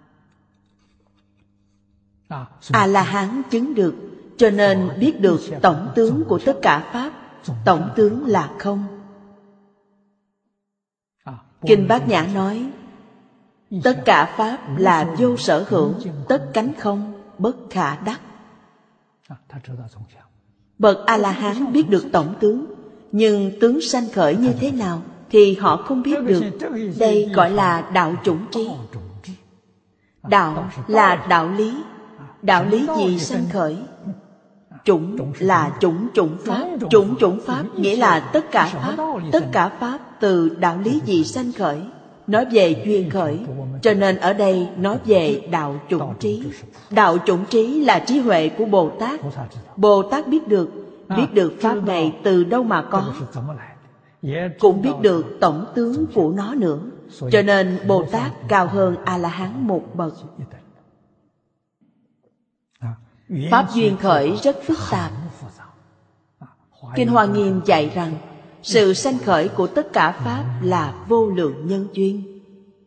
A-la-hán chứng được, cho nên biết được tổng tướng của tất cả Pháp. Tổng tướng là không. Kinh Bát Nhã nói, tất cả Pháp là vô sở hữu, tất cánh không, bất khả đắc. Bậc A-la-hán biết được tổng tướng, nhưng tướng sanh khởi như thế nào thì họ không biết được. Đây gọi là đạo chủng trí. Đạo là đạo lý. Đạo lý gì sanh khởi? Chủng là chủng chủng Pháp. Chủng chủng Pháp nghĩa là tất cả Pháp. Tất cả Pháp từ đạo lý gì sanh khởi? Nói về duyên khởi, cho nên ở đây nói về đạo chủng trí. Đạo chủng trí là trí huệ của Bồ Tát. Bồ Tát biết được, biết được Pháp này từ đâu mà có, cũng biết được tổng tướng của nó nữa. Cho nên Bồ Tát cao hơn A-la-hán một bậc. Pháp duyên khởi rất phức tạp. Kinh Hoa Nghiêm dạy rằng sự sanh khởi của tất cả Pháp là vô lượng nhân duyên.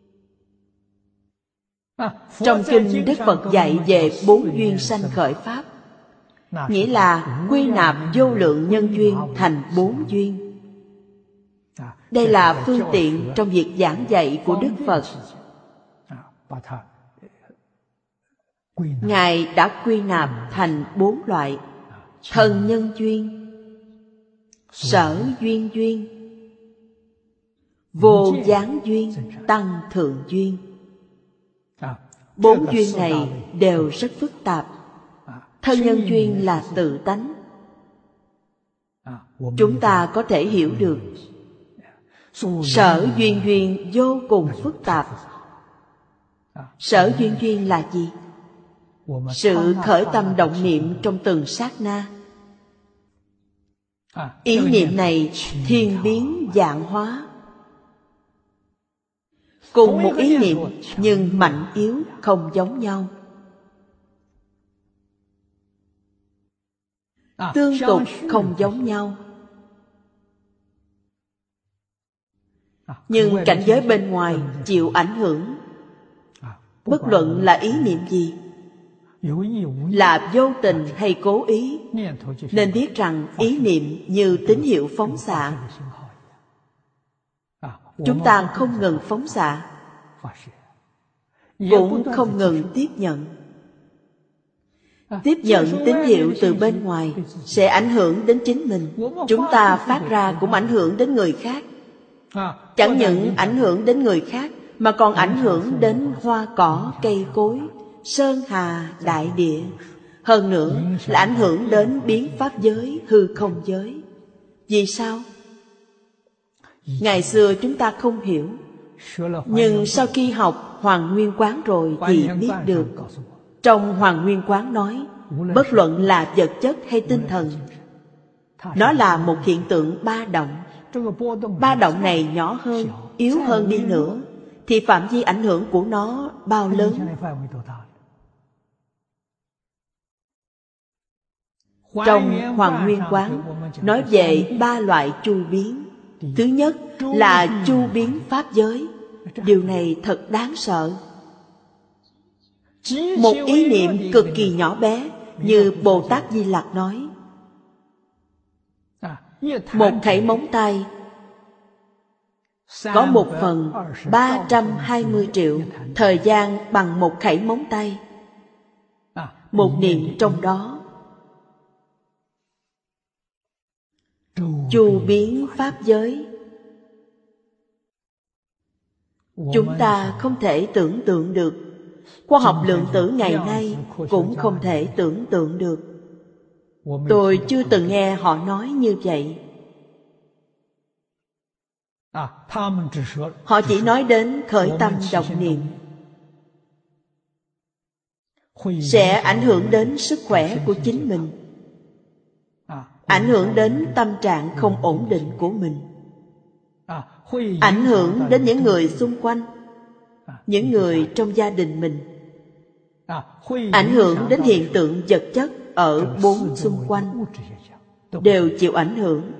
Trong kinh Đức Phật dạy về bốn duyên sanh khởi Pháp, nghĩa là quy nạp vô lượng nhân duyên thành bốn duyên. Đây là phương tiện trong việc giảng dạy của Đức Phật. Ngài đã quy nạp thành bốn loại: thân nhân duyên, sở duyên duyên, vô gián duyên, tăng thượng duyên. Bốn duyên này đều rất phức tạp. Thân nhân duyên là tự tánh, chúng ta có thể hiểu được. Sở duyên duyên vô cùng phức tạp. Sở duyên duyên là gì? Sự khởi tâm động niệm trong từng sát na. Ý niệm này thiên biến vạn hóa. Cùng một ý niệm nhưng mạnh yếu không giống nhau, tương tục không giống nhau. Nhưng cảnh giới bên ngoài chịu ảnh hưởng. Bất luận là ý niệm gì, là vô tình hay cố ý, nên biết rằng ý niệm như tín hiệu phóng xạ. Chúng ta không ngừng phóng xạ, cũng không ngừng tiếp nhận. Tiếp nhận tín hiệu từ bên ngoài sẽ ảnh hưởng đến chính mình. Chúng ta phát ra cũng ảnh hưởng đến người khác. Chẳng những ảnh hưởng đến người khác, mà còn ảnh hưởng đến hoa cỏ, cây cối, sơn hà, đại địa. Hơn nữa là ảnh hưởng đến biến pháp giới, hư không giới. Vì sao? Ngày xưa chúng ta không hiểu, nhưng sau khi học Hoàng Nguyên Quán rồi thì biết được. Trong Hoàng Nguyên Quán nói, bất luận là vật chất hay tinh thần, nó là một hiện tượng ba động. Ba động này nhỏ hơn, yếu hơn đi nữa, thì phạm vi ảnh hưởng của nó bao lớn? Trong Hoàng Nguyên Quán nói về ba loại chu biến. Thứ nhất là chu biến pháp giới. Điều này thật đáng sợ. Một ý niệm cực kỳ nhỏ bé, như Bồ Tát Di Lặc nói, một khẩy móng tay có một phần ba trăm hai mươi triệu thời gian bằng một khẩy móng tay. Một niệm trong đó chu biến pháp giới. Chúng ta không thể tưởng tượng được. Khoa học lượng tử ngày nay cũng không thể tưởng tượng được. Tôi chưa từng nghe họ nói như vậy. Họ chỉ nói đến khởi tâm động niệm sẽ ảnh hưởng đến sức khỏe của chính mình, ảnh hưởng đến tâm trạng không ổn định của mình, ảnh hưởng đến những người xung quanh, những người trong gia đình mình, ảnh hưởng đến hiện tượng vật chất ở bốn xung quanh, đều chịu ảnh hưởng.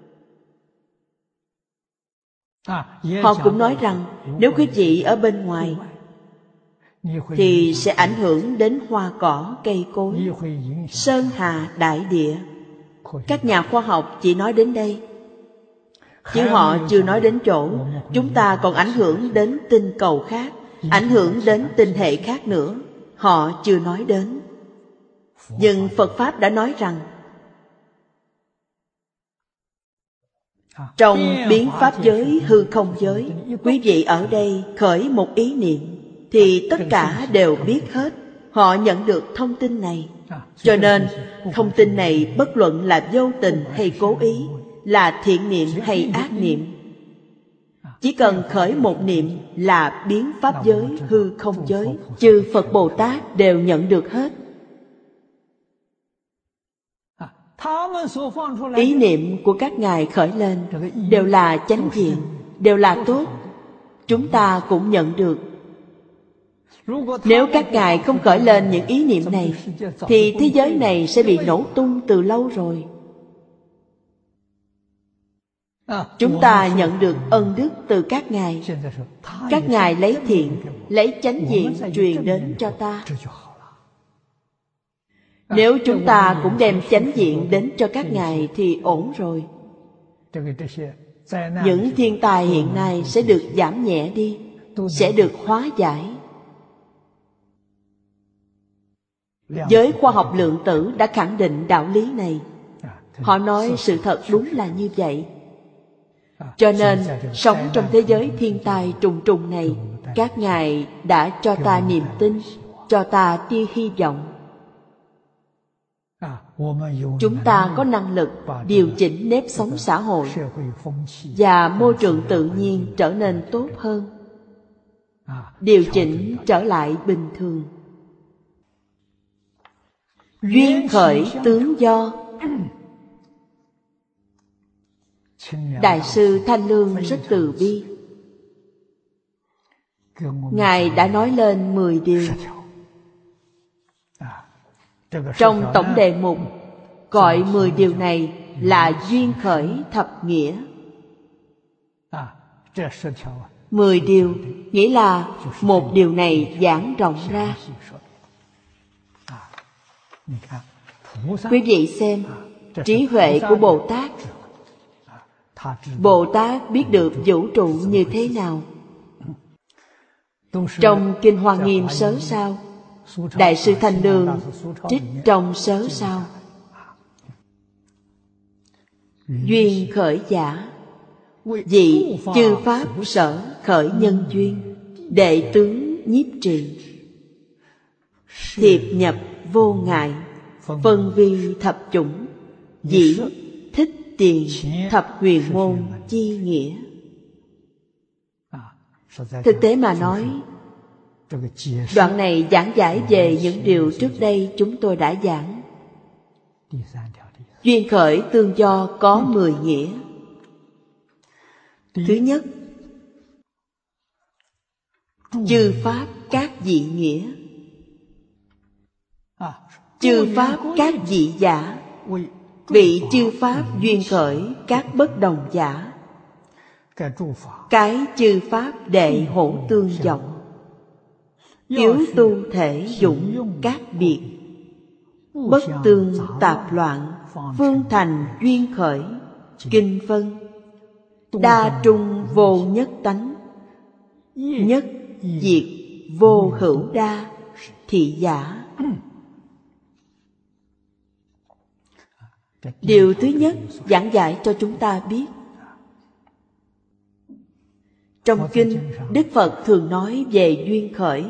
Họ cũng nói rằng nếu quý vị ở bên ngoài thì sẽ ảnh hưởng đến hoa cỏ, cây cối, sơn hà, đại địa. Các nhà khoa học chỉ nói đến đây, chứ họ chưa nói đến chỗ chúng ta còn ảnh hưởng đến tinh cầu khác, ảnh hưởng đến tinh hệ khác nữa. Họ chưa nói đến. Nhưng Phật Pháp đã nói rằng trong biến pháp giới, hư không giới, quý vị ở đây khởi một ý niệm thì tất cả đều biết hết. Họ nhận được thông tin này. Cho nên thông tin này bất luận là vô tình hay cố ý, là thiện niệm hay ác niệm, chỉ cần khởi một niệm là biến pháp giới, hư không giới, chư Phật Bồ Tát đều nhận được hết. Ý niệm của các ngài khởi lên đều là chánh thiện, đều là tốt. chúng ta cũng nhận được. Nếu các ngài không khởi lên những ý niệm này, thì thế giới này sẽ bị nổ tung từ lâu rồi. Chúng ta nhận được ân đức từ các ngài. Các ngài lấy thiện, lấy chánh diện truyền đến cho ta. Nếu chúng ta cũng đem chánh diện đến cho các ngài thì ổn rồi. Những thiên tai hiện nay sẽ được giảm nhẹ đi, sẽ được hóa giải. Giới khoa học lượng tử đã khẳng định đạo lý này. Họ nói sự thật đúng là như vậy. Cho nên, sống trong thế giới thiên tai trùng trùng này, các ngài đã cho ta niềm tin, cho ta tia hy vọng. Chúng ta có năng lực điều chỉnh nếp sống xã hội và môi trường tự nhiên trở nên tốt hơn, điều chỉnh trở lại bình thường. Duyên khởi tướng do. Đại sư Thanh Lương rất từ bi. Ngài đã nói lên mười điều. Trong tổng đề mục gọi mười điều này là duyên khởi thập nghĩa. Mười điều nghĩa là một điều này giảng rộng ra. Quý vị xem trí huệ của Bồ Tát. Bồ Tát biết được vũ trụ như thế nào. Trong Kinh Hoa Nghiêm Sớ Sao, Đại sư Thanh Lương trích trong Sớ Sao. Duyên khởi giả, vị chư pháp sở khởi nhân duyên, đệ tướng nhiếp trì, thiệp nhập vô ngại, phân vi thập chủng, dĩ thích tiền thập huyền môn chi nghĩa. Thực tế mà nói, đoạn này giảng giải về những điều trước đây chúng tôi đã giảng. Duyên khởi tương do có mười nghĩa. Thứ nhất, chư pháp các dị nghĩa. Chư pháp các dị giả, vị chư pháp duyên khởi các bất đồng giả. Cái chư pháp đệ hỗ tương vọng, yếu tu thể dụng các biệt, bất tương tạp loạn, phương thành duyên khởi. Kinh phân, đa trung vô nhất tánh, nhất diệt vô hữu đa, thị giả. Điều thứ nhất giảng giải cho chúng ta biết. Trong kinh, Đức Phật thường nói về duyên khởi.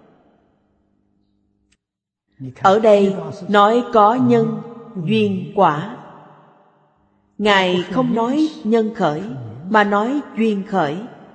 Ở đây nói có nhân, duyên, quả. Ngài không nói nhân khởi, mà nói duyên khởi.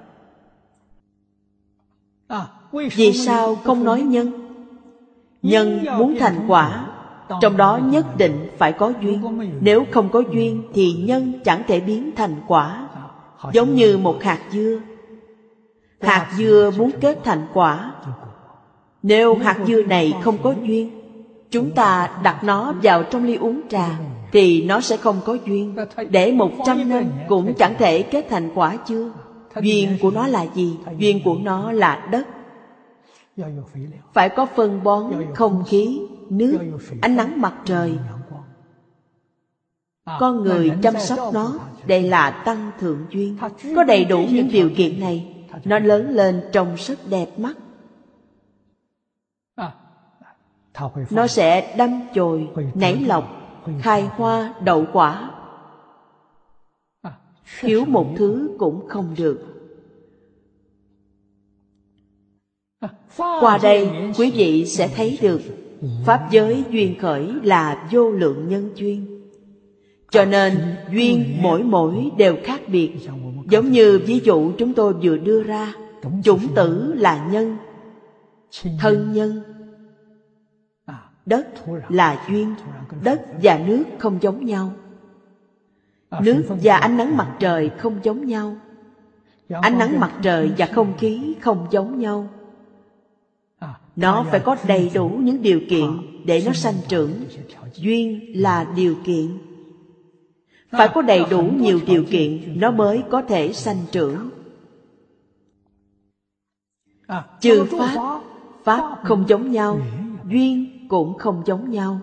Vì sao không nói nhân? Nhân muốn thành quả, trong đó nhất định phải có duyên. Nếu không có duyên thì nhân chẳng thể biến thành quả. Giống như một hạt dưa. Hạt dưa muốn kết thành quả. Nếu hạt dưa này không có duyên, chúng ta đặt nó vào trong ly uống trà thì nó sẽ không có duyên. Để một trăm năm cũng chẳng thể kết thành quả chưa. Duyên của nó là gì? Duyên của nó là đất. Phải có phân bón, không khí, nước, ánh nắng mặt trời. Con người chăm sóc nó, đây là tăng thượng duyên. Có đầy đủ những điều kiện này, nó lớn lên trông rất đẹp mắt. Nó sẽ đâm chồi, nảy lọc, khai hoa, đậu quả. Thiếu một thứ cũng không được. Qua đây, quý vị sẽ thấy được pháp giới duyên khởi là vô lượng nhân duyên. Cho nên, duyên mỗi mỗi đều khác biệt. Giống như ví dụ chúng tôi vừa đưa ra, chủng tử là nhân, thân nhân. Đất là duyên, đất và nước không giống nhau. Nước và ánh nắng mặt trời không giống nhau. Ánh nắng mặt trời và không khí không giống nhau. Nó phải có đầy đủ những điều kiện để nó sanh trưởng. Duyên là điều kiện. Phải có đầy đủ nhiều điều kiện nó mới có thể sanh trưởng. Chư Pháp, Pháp không giống nhau, duyên cũng không giống nhau.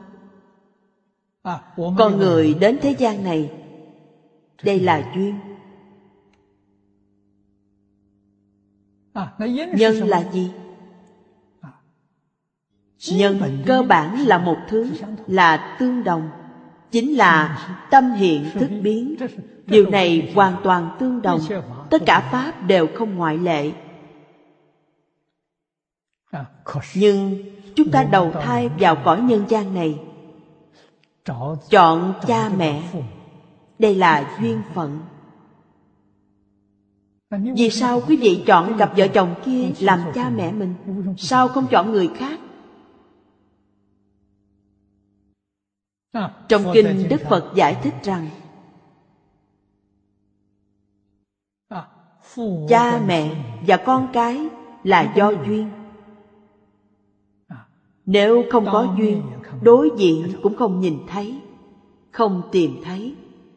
Con người đến thế gian này, đây là duyên. Nhân là gì? Nhân cơ bản là một thứ là tương đồng, chính là tâm hiện thức biến. Điều này hoàn toàn tương đồng, tất cả Pháp đều không ngoại lệ. Nhưng chúng ta đầu thai vào cõi nhân gian này, chọn cha mẹ, đây là duyên phận. Vì sao quý vị chọn cặp vợ chồng kia làm cha mẹ mình? Sao không chọn người khác? Trong kinh Đức Phật giải thích rằng cha mẹ và con cái là do duyên. Nếu không có duyên, đối diện cũng không nhìn thấy, không tìm thấy.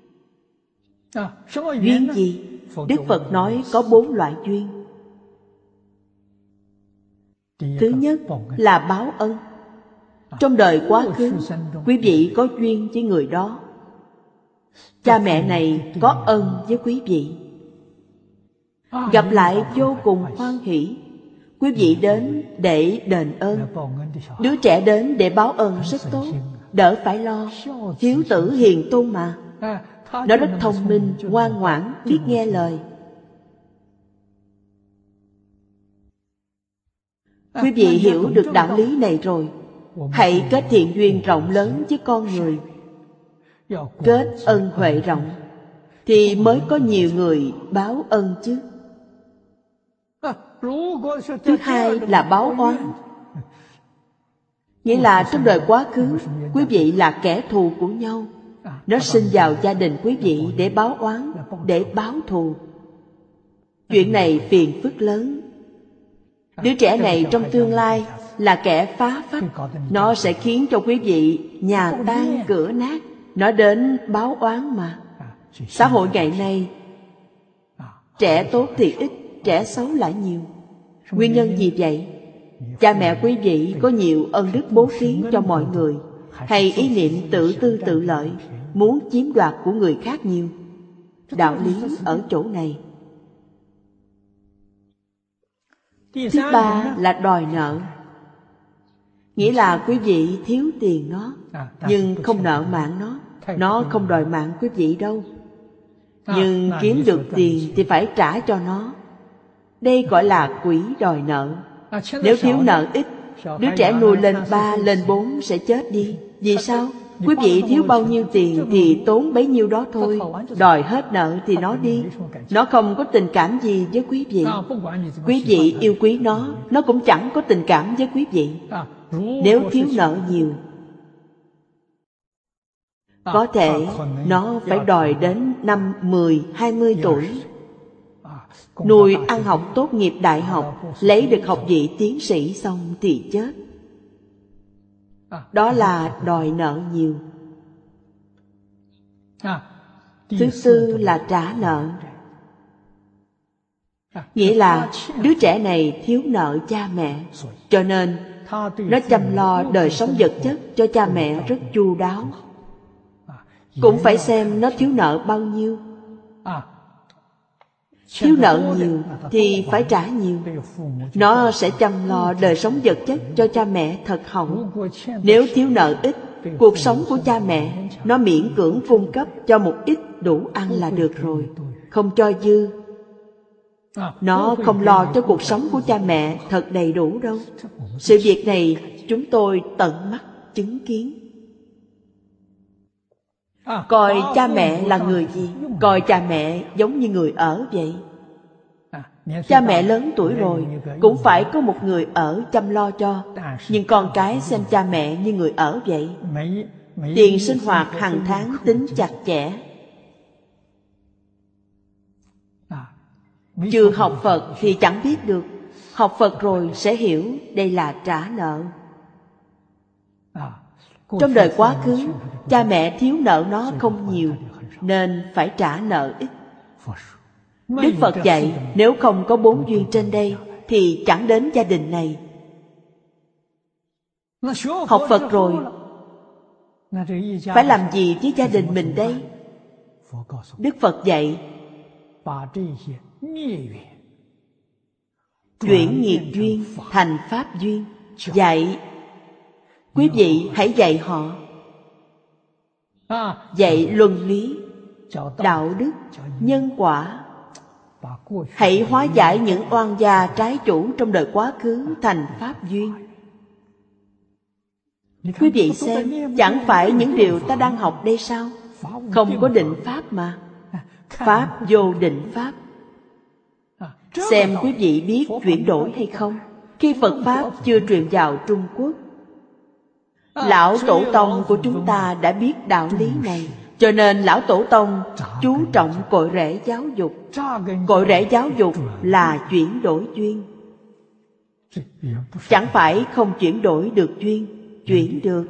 Duyên gì? Đức Phật nói có bốn loại duyên. Thứ nhất là báo ân. Trong đời quá khứ, quý vị có duyên với người đó. Cha mẹ này có ân với quý vị. Gặp lại vô cùng hoan hỷ. Quý vị đến để đền ơn. Đứa trẻ đến để báo ơn rất tốt, đỡ phải lo. Hiếu tử hiền tôn mà. Nó rất thông minh, ngoan ngoãn, biết nghe lời. Quý vị hiểu được đạo lý này rồi, hãy kết thiện duyên rộng lớn với con người. Kết ân huệ rộng thì mới có nhiều người báo ân chứ. Thứ hai là báo oán. Nghĩa là trong đời quá khứ, quý vị là kẻ thù của nhau. Nó sinh vào gia đình quý vị để báo oán, để báo thù. Chuyện này phiền phức lớn. Đứa trẻ này trong tương lai là kẻ phá phách. Nó sẽ khiến cho quý vị nhà tan cửa nát. Nó đến báo oán mà. Xã hội ngày nay, trẻ tốt thì ít, trẻ xấu lại nhiều. Nguyên nhân gì vậy? Cha mẹ quý vị có nhiều ân đức bố thí cho mọi người, hay ý niệm tự tư tự lợi, muốn chiếm đoạt của người khác nhiều. Đạo lý ở chỗ này. Thứ ba là đòi nợ. Nghĩa là quý vị thiếu tiền nó, nhưng không nợ mạng nó. Nó không đòi mạng quý vị đâu, nhưng kiếm được tiền thì phải trả cho nó. Đây gọi là quỷ đòi nợ. Nếu thiếu nợ ít, đứa trẻ nuôi lên ba, lên bốn sẽ chết đi. Vì sao? Quý vị thiếu bao nhiêu tiền thì tốn bấy nhiêu đó thôi. Đòi hết nợ thì nó đi. Nó không có tình cảm gì với quý vị. Quý vị yêu quý nó, nó cũng chẳng có tình cảm với quý vị. Nếu thiếu nợ nhiều, có thể nó phải đòi đến năm, mười, hai mươi tuổi. Nuôi ăn học tốt nghiệp đại học, lấy được học vị tiến sĩ xong thì chết. Đó là đòi nợ nhiều. Thứ tư là trả nợ. Nghĩa là đứa trẻ này thiếu nợ cha mẹ, cho nên nó chăm lo đời sống vật chất cho cha mẹ rất chu đáo. Cũng phải xem nó thiếu nợ bao nhiêu. Thiếu nợ nhiều thì phải trả nhiều. Nó sẽ chăm lo đời sống vật chất cho cha mẹ thật hỏng. Nếu thiếu nợ ít, cuộc sống của cha mẹ nó miễn cưỡng cung cấp cho một ít đủ ăn là được rồi, không cho dư. Nó không lo cho cuộc sống của cha mẹ thật đầy đủ đâu. Sự việc này chúng tôi tận mắt chứng kiến. Coi cha mẹ là người gì? Coi cha mẹ giống như người ở vậy. Cha mẹ lớn tuổi rồi cũng phải có một người ở chăm lo cho. Nhưng con cái xem cha mẹ như người ở vậy. Tiền sinh hoạt hàng tháng tính chặt chẽ. Chưa học Phật thì chẳng biết được. Học Phật rồi sẽ hiểu đây là trả nợ. Trong đời quá khứ, cha mẹ thiếu nợ nó không nhiều, nên phải trả nợ ít. Đức Phật dạy nếu không có bốn duyên trên đây thì chẳng đến gia đình này. Học Phật rồi phải làm gì với gia đình mình đây? Đức Phật dạy chuyển nghiệp duyên thành pháp duyên. Dạy quý vị hãy dạy họ, dạy luân lý, đạo đức, nhân quả. Hãy hóa giải những oan gia trái chủ trong đời quá khứ thành pháp duyên. Quý vị xem, chẳng phải những điều ta đang học đây sao? Không có định pháp mà. Pháp vô định pháp. Xem quý vị biết chuyển đổi hay không. Khi Phật Pháp chưa truyền vào Trung Quốc, Lão Tổ Tông của chúng ta đã biết đạo lý này. Cho nên Lão Tổ Tông chú trọng cội rễ giáo dục. Cội rễ giáo dục là chuyển đổi duyên. Chẳng phải không chuyển đổi được duyên, chuyển được.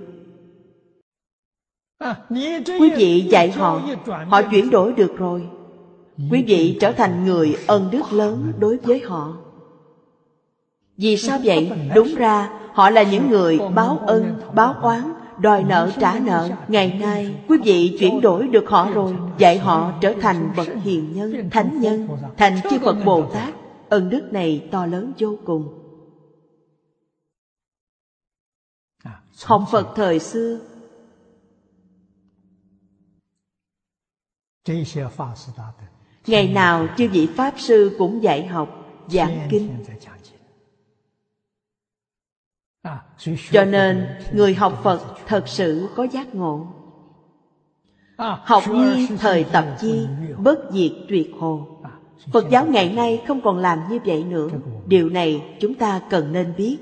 Quý vị dạy họ, họ chuyển đổi được rồi. Quý vị trở thành người ân đức lớn đối với họ. Vì sao vậy? Đúng ra họ là những người báo ân, báo oán, đòi nợ trả nợ. Ngày nay quý vị chuyển đổi được họ rồi, dạy họ trở thành bậc hiền nhân, thánh nhân, thành chư Phật Bồ Tát. Ân đức này to lớn vô cùng. Học Phật thời xưa, ngày nào chư vị Pháp Sư cũng dạy học, giảng kinh. Cho nên người học Phật thật sự có giác ngộ. Học nhi thời tập chi, bất diệt tuyệt hồ. Phật giáo ngày nay không còn làm như vậy nữa. Điều này chúng ta cần nên biết.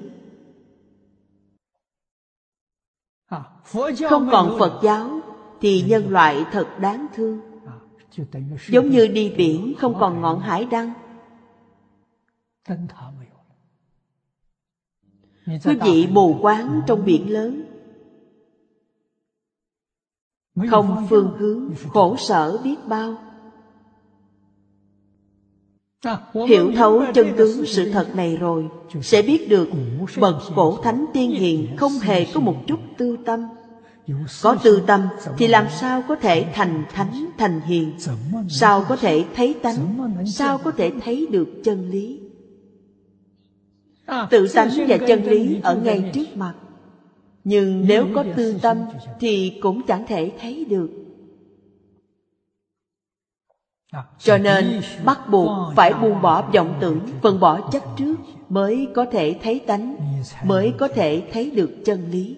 Không còn Phật giáo thì nhân loại thật đáng thương. Giống như đi biển không còn ngọn hải đăng. Quý vị mù quáng trong biển lớn, không phương hướng, khổ sở biết bao. Hiểu thấu chân tướng sự thật này rồi, sẽ biết được bậc cổ thánh tiên hiền không hề có một chút tư tâm. Có tư tâm thì làm sao có thể thành thánh thành hiền? Sao có thể thấy tánh? Sao có thể thấy được chân lý? Tự tánh và chân lý ở ngay trước mặt, nhưng nếu có tư tâm thì cũng chẳng thể thấy được. Cho nên bắt buộc phải buông bỏ vọng tưởng, phần bỏ chấp trước, mới có thể thấy tánh, mới có thể thấy được chân lý,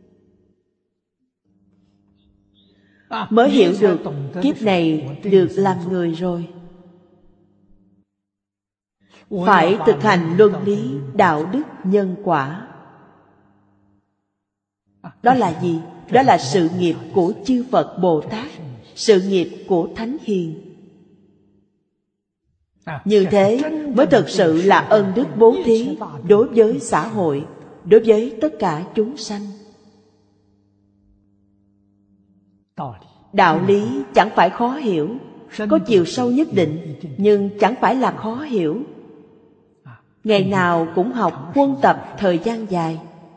mới hiểu được kiếp này được làm người rồi. Phải thực hành luân lý, đạo đức, nhân quả. Đó là gì? Đó là sự nghiệp của chư Phật Bồ Tát, sự nghiệp của Thánh Hiền. Như thế mới thực sự là ân đức bố thí đối với xã hội, đối với tất cả chúng sanh. Đạo lý chẳng phải khó hiểu, có chiều sâu nhất định, nhưng chẳng phải là khó hiểu. Ngày nào cũng học huân tập thời gian dài,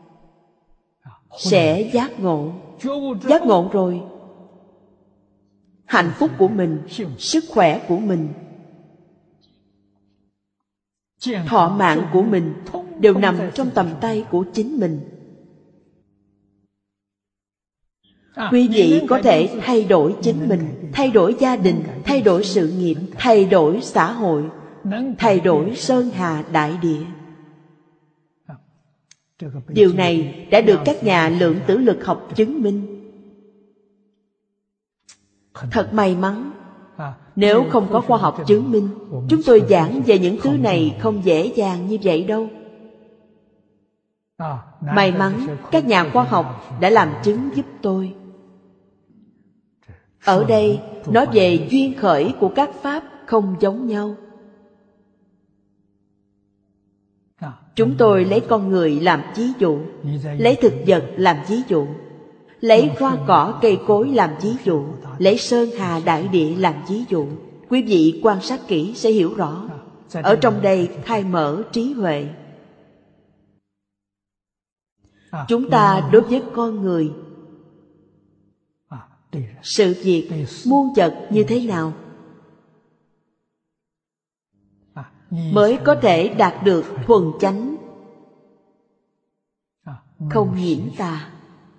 sẽ giác ngộ. Giác ngộ rồi, hạnh phúc của mình, sức khỏe của mình, thọ mạng của mình đều nằm trong tầm tay của chính mình. Quý vị có thể thay đổi chính mình, thay đổi gia đình, thay đổi sự nghiệp, thay đổi xã hội, thay đổi sơn hà đại địa. Điều này đã được các nhà lượng tử lực học chứng minh. Thật may mắn, nếu không có khoa học chứng minh, chúng tôi giảng về những thứ này không dễ dàng như vậy đâu. May mắn các nhà khoa học đã làm chứng giúp tôi. Ở đây nói về duyên khởi của các pháp không giống nhau. Chúng tôi lấy con người làm ví dụ, lấy thực vật làm ví dụ, lấy hoa cỏ cây cối làm ví dụ, lấy sơn hà đại địa làm ví dụ. Quý vị quan sát kỹ sẽ hiểu rõ. Ở trong đây khai mở trí huệ. Chúng ta đối với con người, sự việc, muôn vật như thế nào mới có thể đạt được thuần chánh, không nhiễm tà.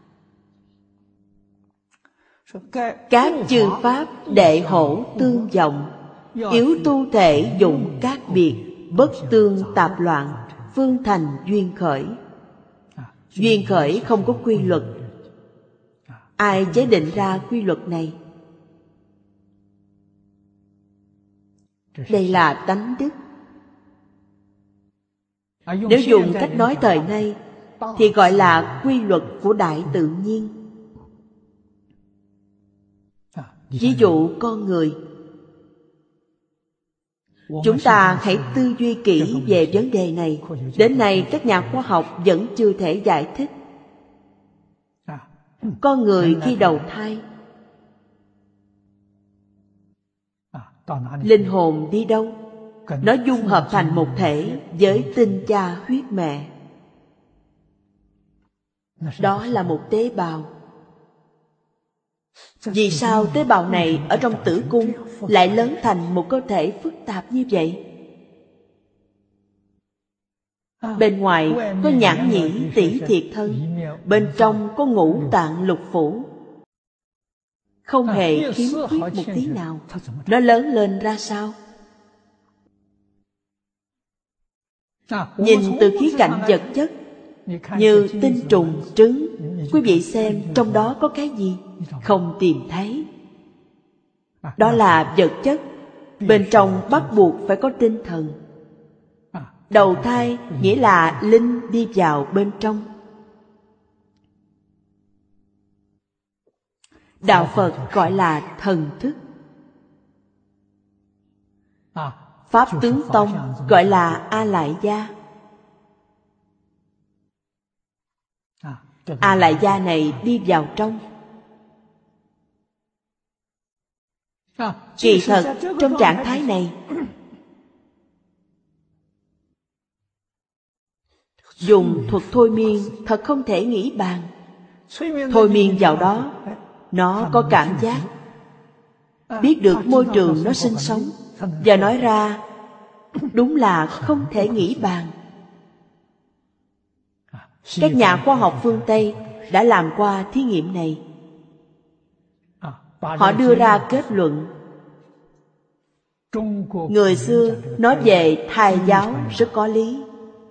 Các chư pháp đệ hổ tương vọng, yếu tu thể dụng các biệt, bất tương tạp loạn, phương thành duyên khởi. Duyên khởi không có quy luật. Ai chế định ra quy luật này? Đây là tánh đức. Nếu dùng cách nói thời nay thì gọi là quy luật của đại tự nhiên. Ví dụ con người. Chúng ta hãy tư duy kỹ về vấn đề này. Đến nay các nhà khoa học vẫn chưa thể giải thích. Con người khi đầu thai, linh hồn đi đâu? Nó dung hợp thành một thể với tinh cha huyết mẹ. Đó là một tế bào. Vì sao tế bào này ở trong tử cung lại lớn thành một cơ thể phức tạp như vậy? Bên ngoài có nhãn nhĩ tỷ thiệt thân, bên trong có ngũ tạng lục phủ, không hề khiếm khuyết một tí nào. Nó lớn lên ra sao? Nhìn từ khía cạnh vật chất, như tinh trùng, trứng, quý vị xem trong đó có cái gì? Không tìm thấy. Đó là vật chất. Bên trong bắt buộc phải có tinh thần. Đầu thai nghĩa là linh đi vào bên trong. Đạo Phật gọi là thần thức. Pháp tướng tông gọi là A Lại Gia. A Lại Gia này đi vào trong. Kỳ thật trong trạng thái này, dùng thuật thôi miên thật không thể nghĩ bàn. Thôi miên vào đó, nó có cảm giác, biết được môi trường nó sinh sống, và nói ra đúng là không thể nghĩ bàn. Các nhà khoa học phương Tây đã làm qua thí nghiệm này. Họ đưa ra kết luận. Người xưa nói về thai giáo rất có lý.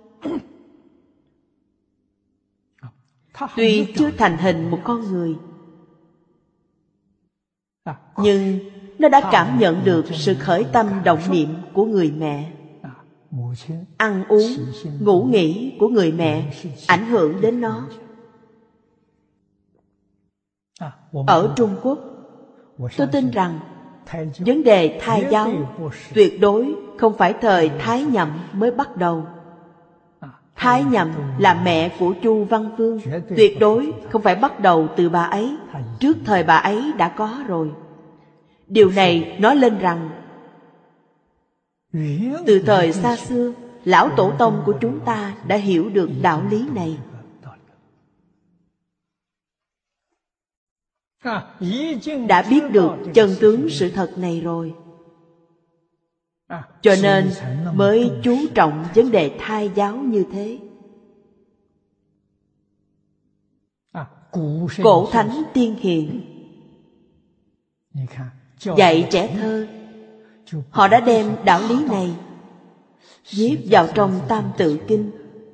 Tuy chưa thành hình một con người, nhưng nó đã cảm nhận được sự khởi tâm động niệm của người mẹ. Ăn uống, ngủ nghỉ của người mẹ ảnh hưởng đến nó. Ở Trung Quốc, tôi tin rằng vấn đề thai giáo tuyệt đối không phải thời Thái Nhậm mới bắt đầu. Thái Nhậm là mẹ của Chu Văn Vương, tuyệt đối không phải bắt đầu từ bà ấy. Trước thời bà ấy đã có rồi. Điều này nói lên rằng từ thời xa xưa, lão tổ tông của chúng ta đã hiểu được đạo lý này. Đã biết được chân tướng sự thật này rồi, cho nên mới chú trọng vấn đề thai giáo như thế. Cổ thánh tiên hiền dạy trẻ thơ, họ đã đem đạo lý này viết vào trong Tam Tự Kinh.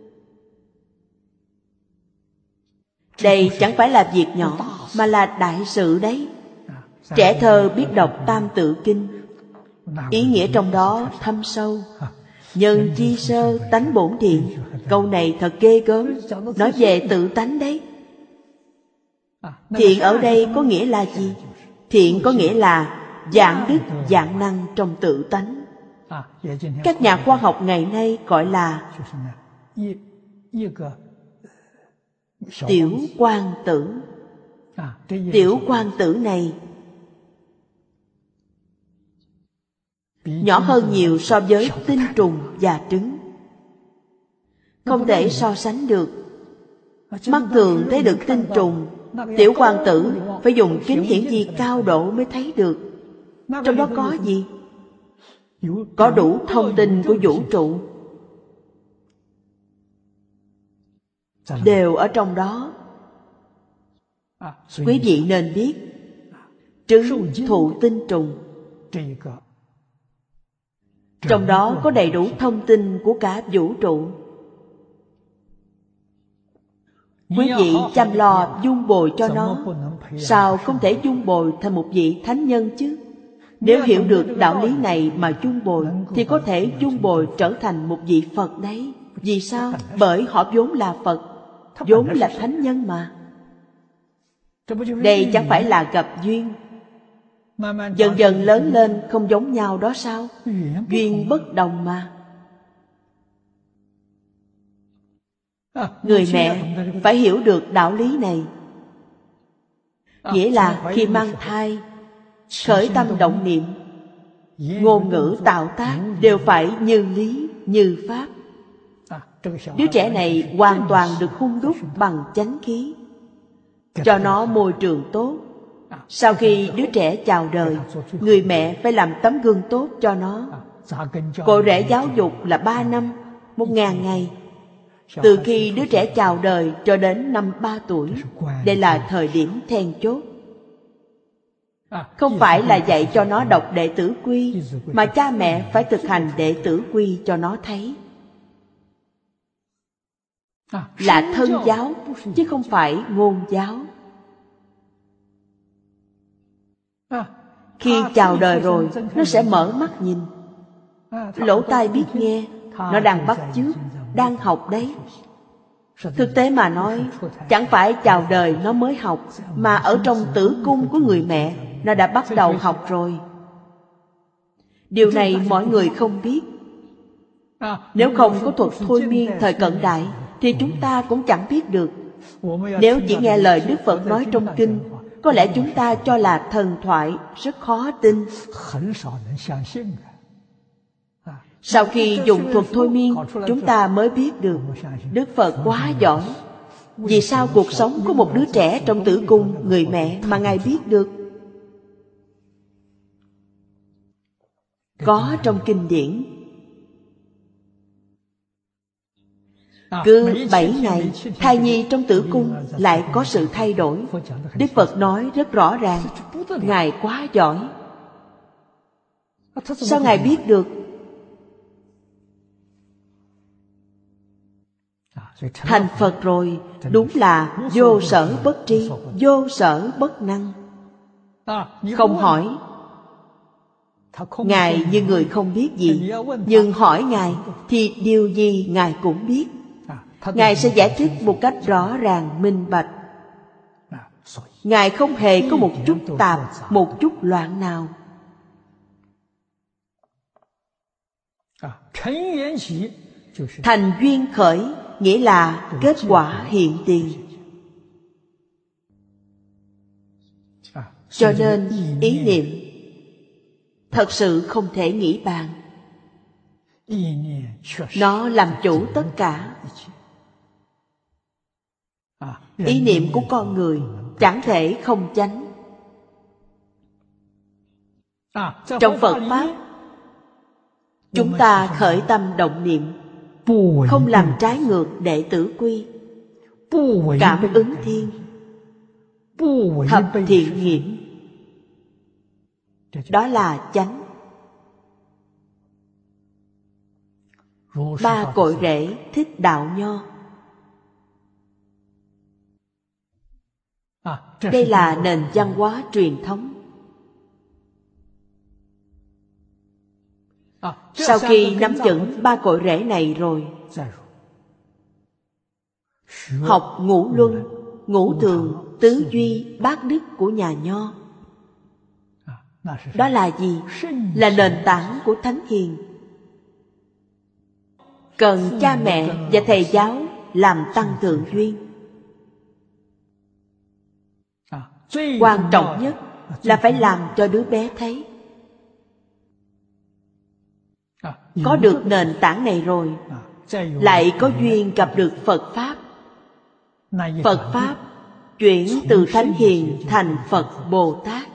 Đây chẳng phải là việc nhỏ, mà là đại sự đấy. Trẻ thơ biết đọc Tam Tự Kinh, ý nghĩa trong đó thâm sâu. Nhân chi sơ tánh bổn thiện. Câu này thật ghê gớm, nói về tự tánh đấy. Thiện ở đây có nghĩa là gì? Thiện có nghĩa là dạng đức, dạng năng trong tự tánh. Các nhà khoa học ngày nay gọi là Tiểu Quang Tử. Tiểu Quang Tử này nhỏ hơn nhiều so với tinh trùng và trứng, không thể so sánh được. Mắt thường thấy được tinh trùng, Tiểu Quang Tử phải dùng kính hiển vi cao độ mới thấy được. Trong đó có gì? Có đủ thông tin của vũ trụ, đều ở trong đó. Quý vị nên biết, trứng thụ tinh trùng, trong đó có đầy đủ thông tin của cả vũ trụ. Quý vị chăm lo dung bồi cho nó, sao không thể dung bồi thành một vị thánh nhân chứ? Nếu hiểu được đạo lý này mà dung bồi, thì có thể dung bồi trở thành một vị Phật đấy. Vì sao? Bởi họ vốn là Phật, vốn là thánh nhân mà. Đây chẳng phải là gặp duyên. Dần dần lớn lên không giống nhau đó sao? Duyên bất đồng mà. Người mẹ phải hiểu được đạo lý này. Nghĩa là khi mang thai, khởi tâm động niệm, ngôn ngữ tạo tác đều phải như lý, như pháp. Đứa trẻ này hoàn toàn được hun đúc bằng chánh khí, cho nó môi trường tốt. Sau khi đứa trẻ chào đời, người mẹ phải làm tấm gương tốt cho nó. Cội rễ giáo dục là ba năm, một ngàn ngày. Từ khi đứa trẻ chào đời cho đến năm ba tuổi, đây là thời điểm then chốt. Không phải là dạy cho nó đọc đệ tử quy, mà cha mẹ phải thực hành đệ tử quy cho nó thấy. Là thân giáo, chứ không phải ngôn giáo. Khi chào đời rồi, nó sẽ mở mắt nhìn, lỗ tai biết nghe, nó đang bắt chước, đang học đấy. Thực tế mà nói, chẳng phải chào đời nó mới học, mà ở trong tử cung của người mẹ, nó đã bắt đầu học rồi. Điều này mọi người không biết. Nếu không có thuật thôi miên thời cận đại, thì chúng ta cũng chẳng biết được. Nếu chỉ nghe lời Đức Phật nói trong kinh, có lẽ chúng ta cho là thần thoại, rất khó tin. Sau khi dùng thuật thôi miên, chúng ta mới biết được Đức Phật quá giỏi. Vì sao cuộc sống của một đứa trẻ trong tử cung người mẹ mà Ngài biết được? Có trong kinh điển. Cứ bảy ngày, thai nhi trong tử cung lại có sự thay đổi. Đức Phật nói rất rõ ràng, Ngài quá giỏi. Sao Ngài biết được? Thành Phật rồi, đúng là vô sở bất tri, vô sở bất năng. Không hỏi. Ngài như người không biết gì, nhưng hỏi Ngài thì điều gì Ngài cũng biết. Ngài sẽ giải thích một cách rõ ràng, minh bạch. Ngài không hề có một chút tạp, một chút loạn nào. Thành duyên khởi nghĩa là kết quả hiện tiền. Cho nên ý niệm thật sự không thể nghĩ bàn. Nó làm chủ tất cả. Ý niệm của con người chẳng thể không chánh. Trong Phật Pháp, chúng ta khởi tâm động niệm, không làm trái ngược đệ tử quy, cảm ứng thiên, thập thiện nghiệm. Đó là chánh. Ba cội rễ thích đạo nho. Đây là nền văn hóa truyền thống. Sau khi nắm vững ba cội rễ này rồi, học ngũ luân, ngũ thường, tứ duy, bát đức của nhà Nho. Đó là gì? Là nền tảng của Thánh Hiền. cần cha mẹ và thầy giáo làm tăng thượng duyên. Quan trọng nhất là phải làm cho đứa bé thấy. Có được nền tảng này rồi, lại có duyên gặp được Phật Pháp. Phật Pháp chuyển từ Thánh Hiền thành Phật Bồ Tát.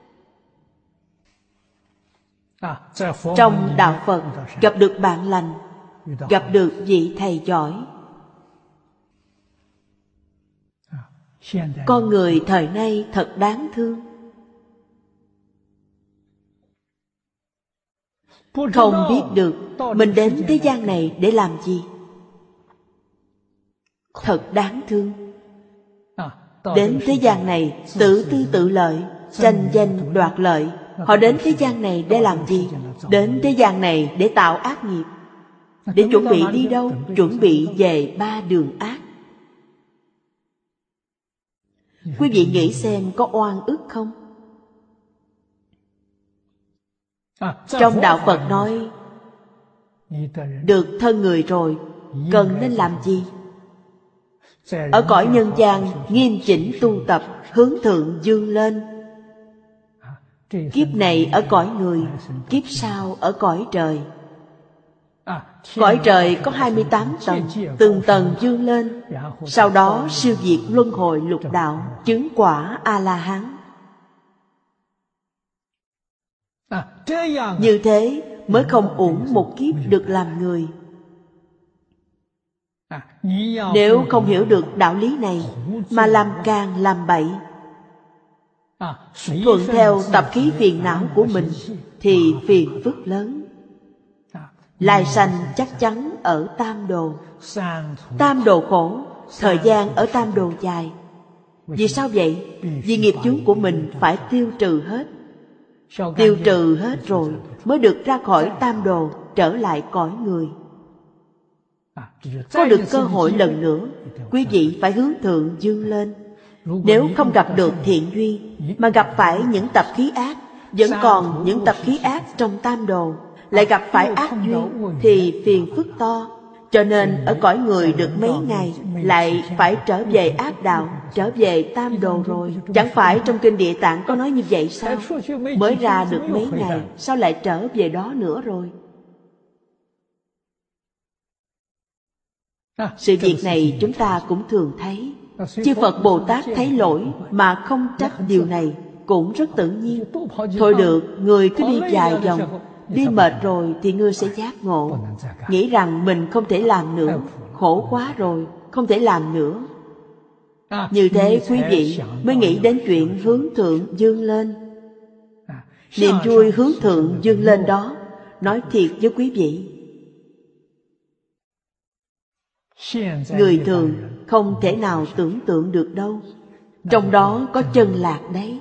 Trong đạo Phật gặp được bạn lành, gặp được vị thầy giỏi. Con người thời nay thật đáng thương. Không biết được mình đến thế gian này để làm gì. Thật đáng thương. Đến thế gian này tự tư tự lợi, tranh danh đoạt lợi. Họ đến thế gian này để làm gì? Đến thế gian này để tạo ác nghiệp. Để chuẩn bị đi đâu? Chuẩn bị về ba đường ác. Quý vị nghĩ xem có oan ức không? Trong đạo Phật nói, được thân người rồi, cần nên làm gì? Ở cõi nhân gian nghiêm chỉnh tu tập, hướng thượng dương lên. Kiếp này ở cõi người, kiếp sau ở cõi trời. Cõi trời có hai mươi tám tầng, từng tầng dương lên. Sau đó siêu diệt luân hồi lục đạo, chứng quả A-la-hán. Như thế mới không uổng một kiếp được làm người. Nếu không hiểu được đạo lý này mà làm càng làm bậy, thuận theo tập khí phiền não của mình, thì phiền phức lớn. Lai sanh chắc chắn ở tam đồ. Tam đồ khổ, thời gian ở tam đồ dài. Vì sao vậy? Vì nghiệp chướng của mình phải tiêu trừ hết. Tiêu trừ hết rồi mới được ra khỏi tam đồ, trở lại cõi người. Có được cơ hội lần nữa, quý vị phải hướng thượng dương lên. Nếu không gặp được thiện duyên, mà gặp phải những tập khí ác, vẫn còn những tập khí ác trong tam đồ, lại gặp phải ác duyên, thì phiền phức to. Cho nên ở cõi người được mấy ngày, lại phải trở về ác đạo, trở về tam đồ rồi. Chẳng phải trong kinh Địa Tạng có nói như vậy sao? Mới ra được mấy ngày, sao lại trở về đó nữa rồi? Sự việc này chúng ta cũng thường thấy. Chư Phật Bồ Tát thấy lỗi mà không trách điều này cũng rất tự nhiên. Thôi được, người cứ đi dài vòng. Đi mệt rồi thì ngươi sẽ giác ngộ. Nghĩ rằng mình không thể làm nữa, khổ quá rồi, không thể làm nữa. Như thế quý vị mới nghĩ đến chuyện hướng thượng dương lên. Niềm vui hướng thượng dương lên đó, nói thiệt với quý vị, người thường không thể nào tưởng tượng được đâu. Trong đó có chân lạc đấy.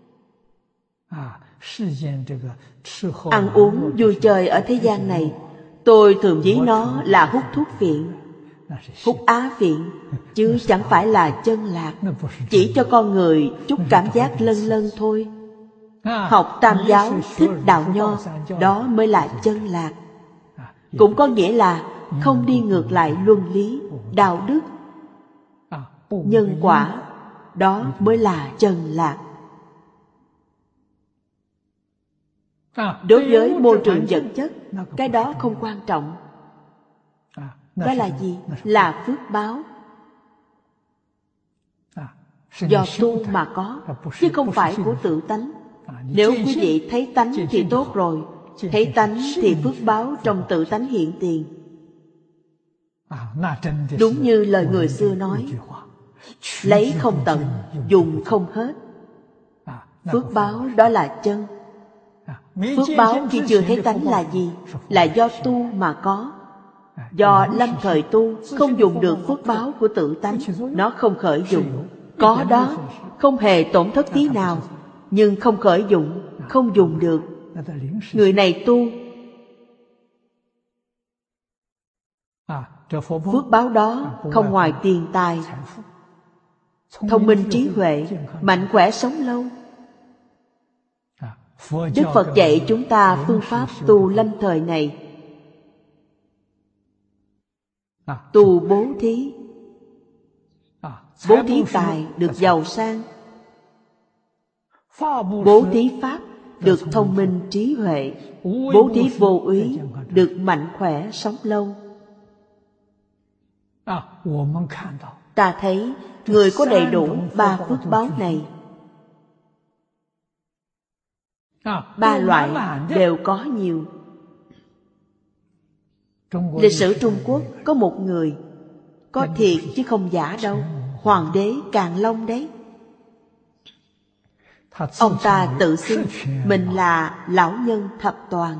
Ăn uống vui chơi ở thế gian này, tôi thường ví nó là hút thuốc phiện, hút á phiện, chứ chẳng phải là chân lạc. Chỉ cho con người chút cảm giác lân lân thôi. Học tam giáo, thích đạo nho, đó mới là chân lạc. Cũng có nghĩa là không đi ngược lại luân lý, đạo đức, nhân quả, đó mới là chân lạc. Đối với môi trường vật chất, cái đó không quan trọng. Đó là gì? Là phước báo. Do tu mà có, chứ không phải của tự tánh. Nếu quý vị thấy tánh thì tốt rồi. Thấy tánh thì phước báo trong tự tánh hiện tiền. Đúng như lời người xưa nói, lấy không tận, dùng không hết. Phước báo đó là chân. Phước báo khi chưa thấy tánh là gì? Là do tu mà có. Do lâm thời tu, không dùng được phước báo của tự tánh, nó không khởi dụng. Có đó, không hề tổn thất tí nào, nhưng không khởi dụng, không dùng được. Người này tu, phước báo đó không ngoài tiền tài, thông minh trí huệ, mạnh khỏe sống lâu. Đức Phật dạy chúng ta phương pháp tu lâm thời này. tu bố thí. Bố thí tài được giàu sang, bố thí pháp được thông minh trí huệ, bố thí vô úy được mạnh khỏe sống lâu. Ta thấy người có đầy đủ ba phước báo này, ba loại đều có nhiều. Lịch sử Trung Quốc có một người, có thiệt chứ không giả đâu, Hoàng đế Càn Long đấy. Ông ta tự xưng mình là lão nhân thập toàn.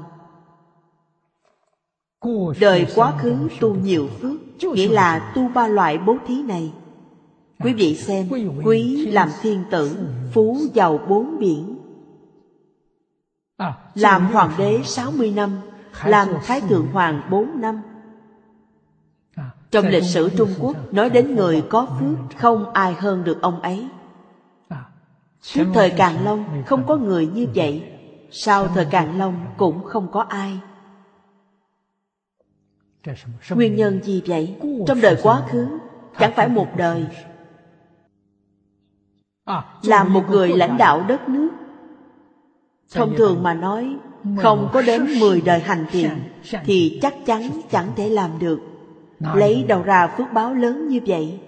Đời quá khứ tu nhiều phước, nghĩa là tu ba loại bố thí này. Quý vị xem, quý làm thiên tử, phú giàu bốn biển. Làm hoàng đế sáu mươi năm, làm thái thượng hoàng bốn năm. Trong lịch sử Trung Quốc nói đến người có phước, không ai hơn được ông ấy. Trước thời Càn Long không có người như vậy, sau thời Càn Long cũng không có ai. Nguyên nhân gì vậy? Trong đời quá khứ, chẳng phải một đời, làm một người lãnh đạo đất nước, thông thường mà nói, không có đến mười đời hành thiện thì chắc chắn chẳng thể làm được. Lấy đâu ra phước báo lớn như vậy?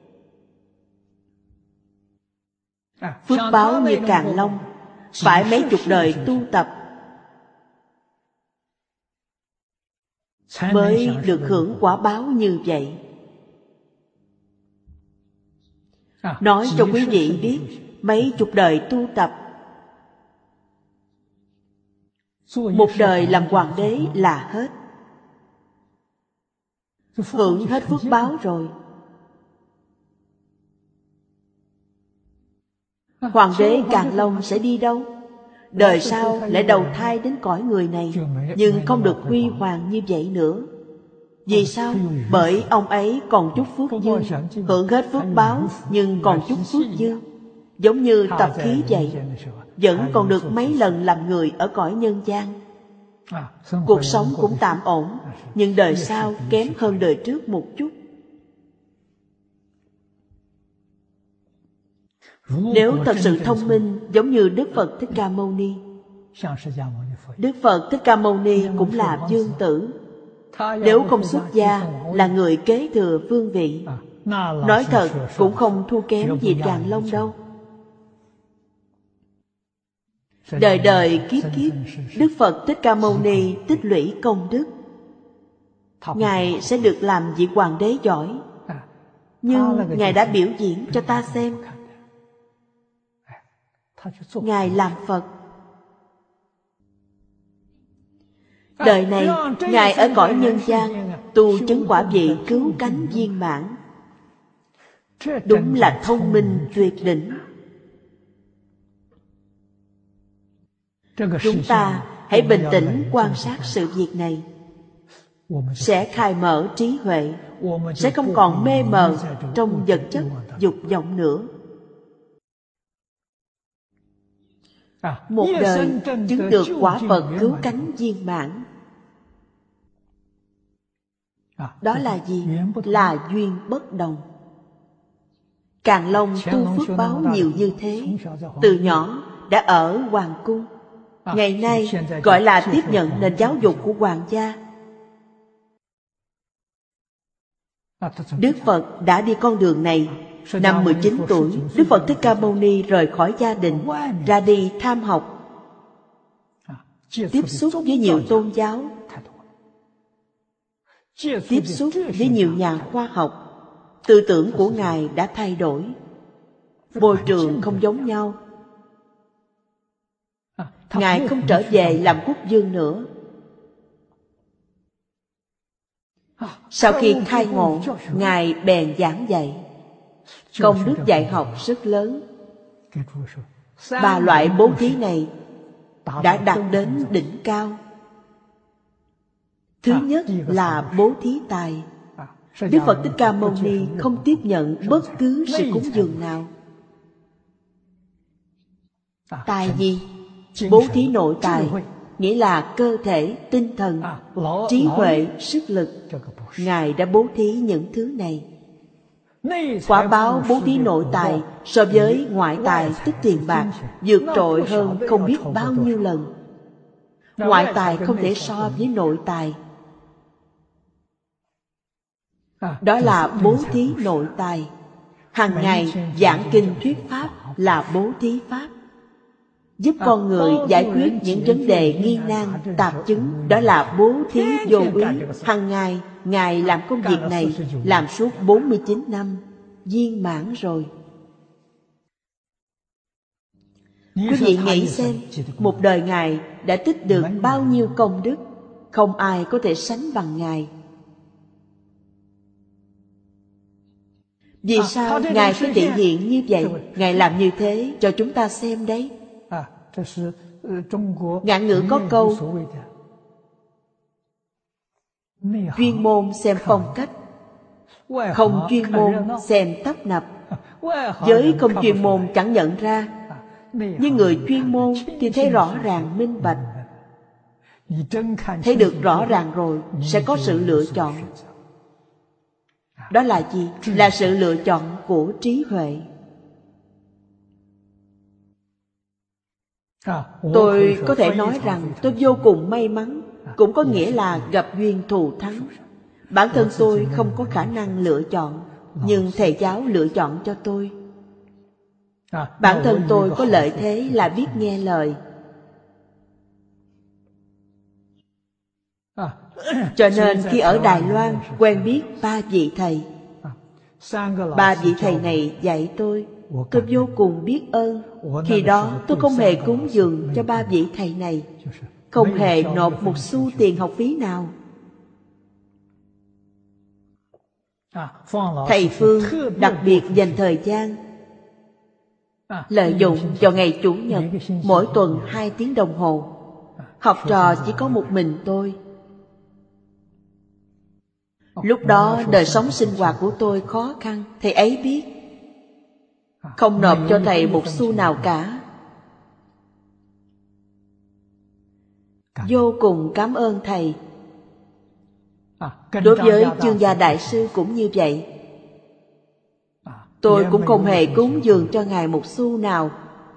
Phước báo như Càn Long phải mấy chục đời tu tập mới được hưởng quả báo như vậy. Nói cho quý vị biết, mấy chục đời tu tập, một đời làm hoàng đế là hết, hưởng hết phước báo rồi. Hoàng đế Càn Long sẽ đi đâu? Đời sau lại đầu thai đến cõi người này, nhưng không được huy hoàng như vậy nữa. Vì sao? Bởi ông ấy còn chút phước dư, hưởng hết phước báo nhưng còn chút phước dư. Giống như tập khí vậy, vẫn còn được mấy lần làm người ở cõi nhân gian. Cuộc sống cũng tạm ổn, nhưng đời sau kém hơn đời trước một chút. Nếu thật sự thông minh giống như Đức Phật Thích Ca Mâu Ni, Đức Phật Thích Ca Mâu Ni cũng là vương tử. Nếu không xuất gia, là người kế thừa vương vị, nói thật cũng không thua kém gì Càn Long đâu. Đời đời kiếp kiếp, Đức Phật Thích Ca Mâu Ni tích lũy công đức, Ngài sẽ được làm vị hoàng đế giỏi. Nhưng Ngài đã biểu diễn cho ta xem, Ngài làm Phật. Đời này, Ngài ở cõi nhân gian tu chứng quả vị cứu cánh viên mãn. Đúng là thông minh tuyệt đỉnh. Chúng ta hãy bình tĩnh quan sát sự việc này, sẽ khai mở trí huệ, sẽ không còn mê mờ trong vật chất dục vọng nữa. Một đời chứng được quả Phật cứu cánh viên mãn. Đó là gì? Là duyên bất đồng. Càn Long tu phước báo nhiều như thế, từ nhỏ đã ở hoàng cung, ngày nay gọi là tiếp nhận nền giáo dục của hoàng gia. Đức Phật đã đi con đường này. Năm mười chín tuổi, Đức Phật Thích Ca Mâu Ni rời khỏi gia đình, ra đi tham học, tiếp xúc với nhiều tôn giáo, tiếp xúc với nhiều nhà khoa học. Tư tưởng của Ngài đã thay đổi, môi trường không giống nhau. Ngài không trở về làm quốc vương nữa. Sau khi khai ngộ, Ngài bèn giảng dạy. Công đức dạy học rất lớn. Ba loại bố thí này đã đạt đến đỉnh cao. Thứ nhất là bố thí tài. Đức Phật Thích Ca Mâu Ni không tiếp nhận bất cứ sự cúng dường nào. Tài gì? Bố thí nội tài, nghĩa là cơ thể, tinh thần, trí huệ, sức lực. Ngài đã bố thí những thứ này. Quả báo bố thí nội tài so với ngoại tài tức tiền bạc vượt trội hơn không biết bao nhiêu lần. Ngoại tài không thể so với nội tài. Đó là bố thí nội tài. Hàng ngày giảng kinh thuyết pháp là bố thí pháp. Giúp con người giải quyết những vấn đề nghi nan, tạp chứng, đó là bố thí vô úy. Hàng ngày, Ngài làm công việc này, làm suốt bốn mươi chín năm, viên mãn rồi. Quý vị nghĩ xem, một đời Ngài đã tích được bao nhiêu công đức, không ai có thể sánh bằng Ngài. Vì sao Ngài phải thể hiện như vậy? Ngài làm như thế cho chúng ta xem đấy. Ngạn ngữ có câu chuyên môn xem phong cách, không chuyên môn xem tấp nập. Với không chuyên môn chẳng nhận ra, nhưng người chuyên môn thì thấy rõ ràng minh bạch. Thấy được rõ ràng rồi sẽ có sự lựa chọn. Đó là gì? Là sự lựa chọn của trí huệ. Tôi có thể nói rằng tôi vô cùng may mắn, cũng có nghĩa là gặp duyên thù thắng. Bản thân tôi không có khả năng lựa chọn, nhưng thầy giáo lựa chọn cho tôi. Bản thân tôi có lợi thế là biết nghe lời. Cho nên khi ở Đài Loan quen biết ba vị thầy. Ba vị thầy này dạy tôi, tôi vô cùng biết ơn. Khi đó tôi không hề cúng dường cho ba vị thầy này, không hề nộp một xu tiền học phí nào. Thầy Phương đặc biệt dành thời gian, lợi dụng vào ngày Chủ nhật, mỗi tuần hai tiếng đồng hồ. Học trò chỉ có một mình tôi. Lúc đó đời sống sinh hoạt của tôi khó khăn, thầy ấy biết. Không nộp cho thầy một xu nào cả. Vô cùng cảm ơn thầy. Đối với Chương Gia Đại Sư cũng như vậy. Tôi cũng không hề cúng dường cho Ngài một xu nào.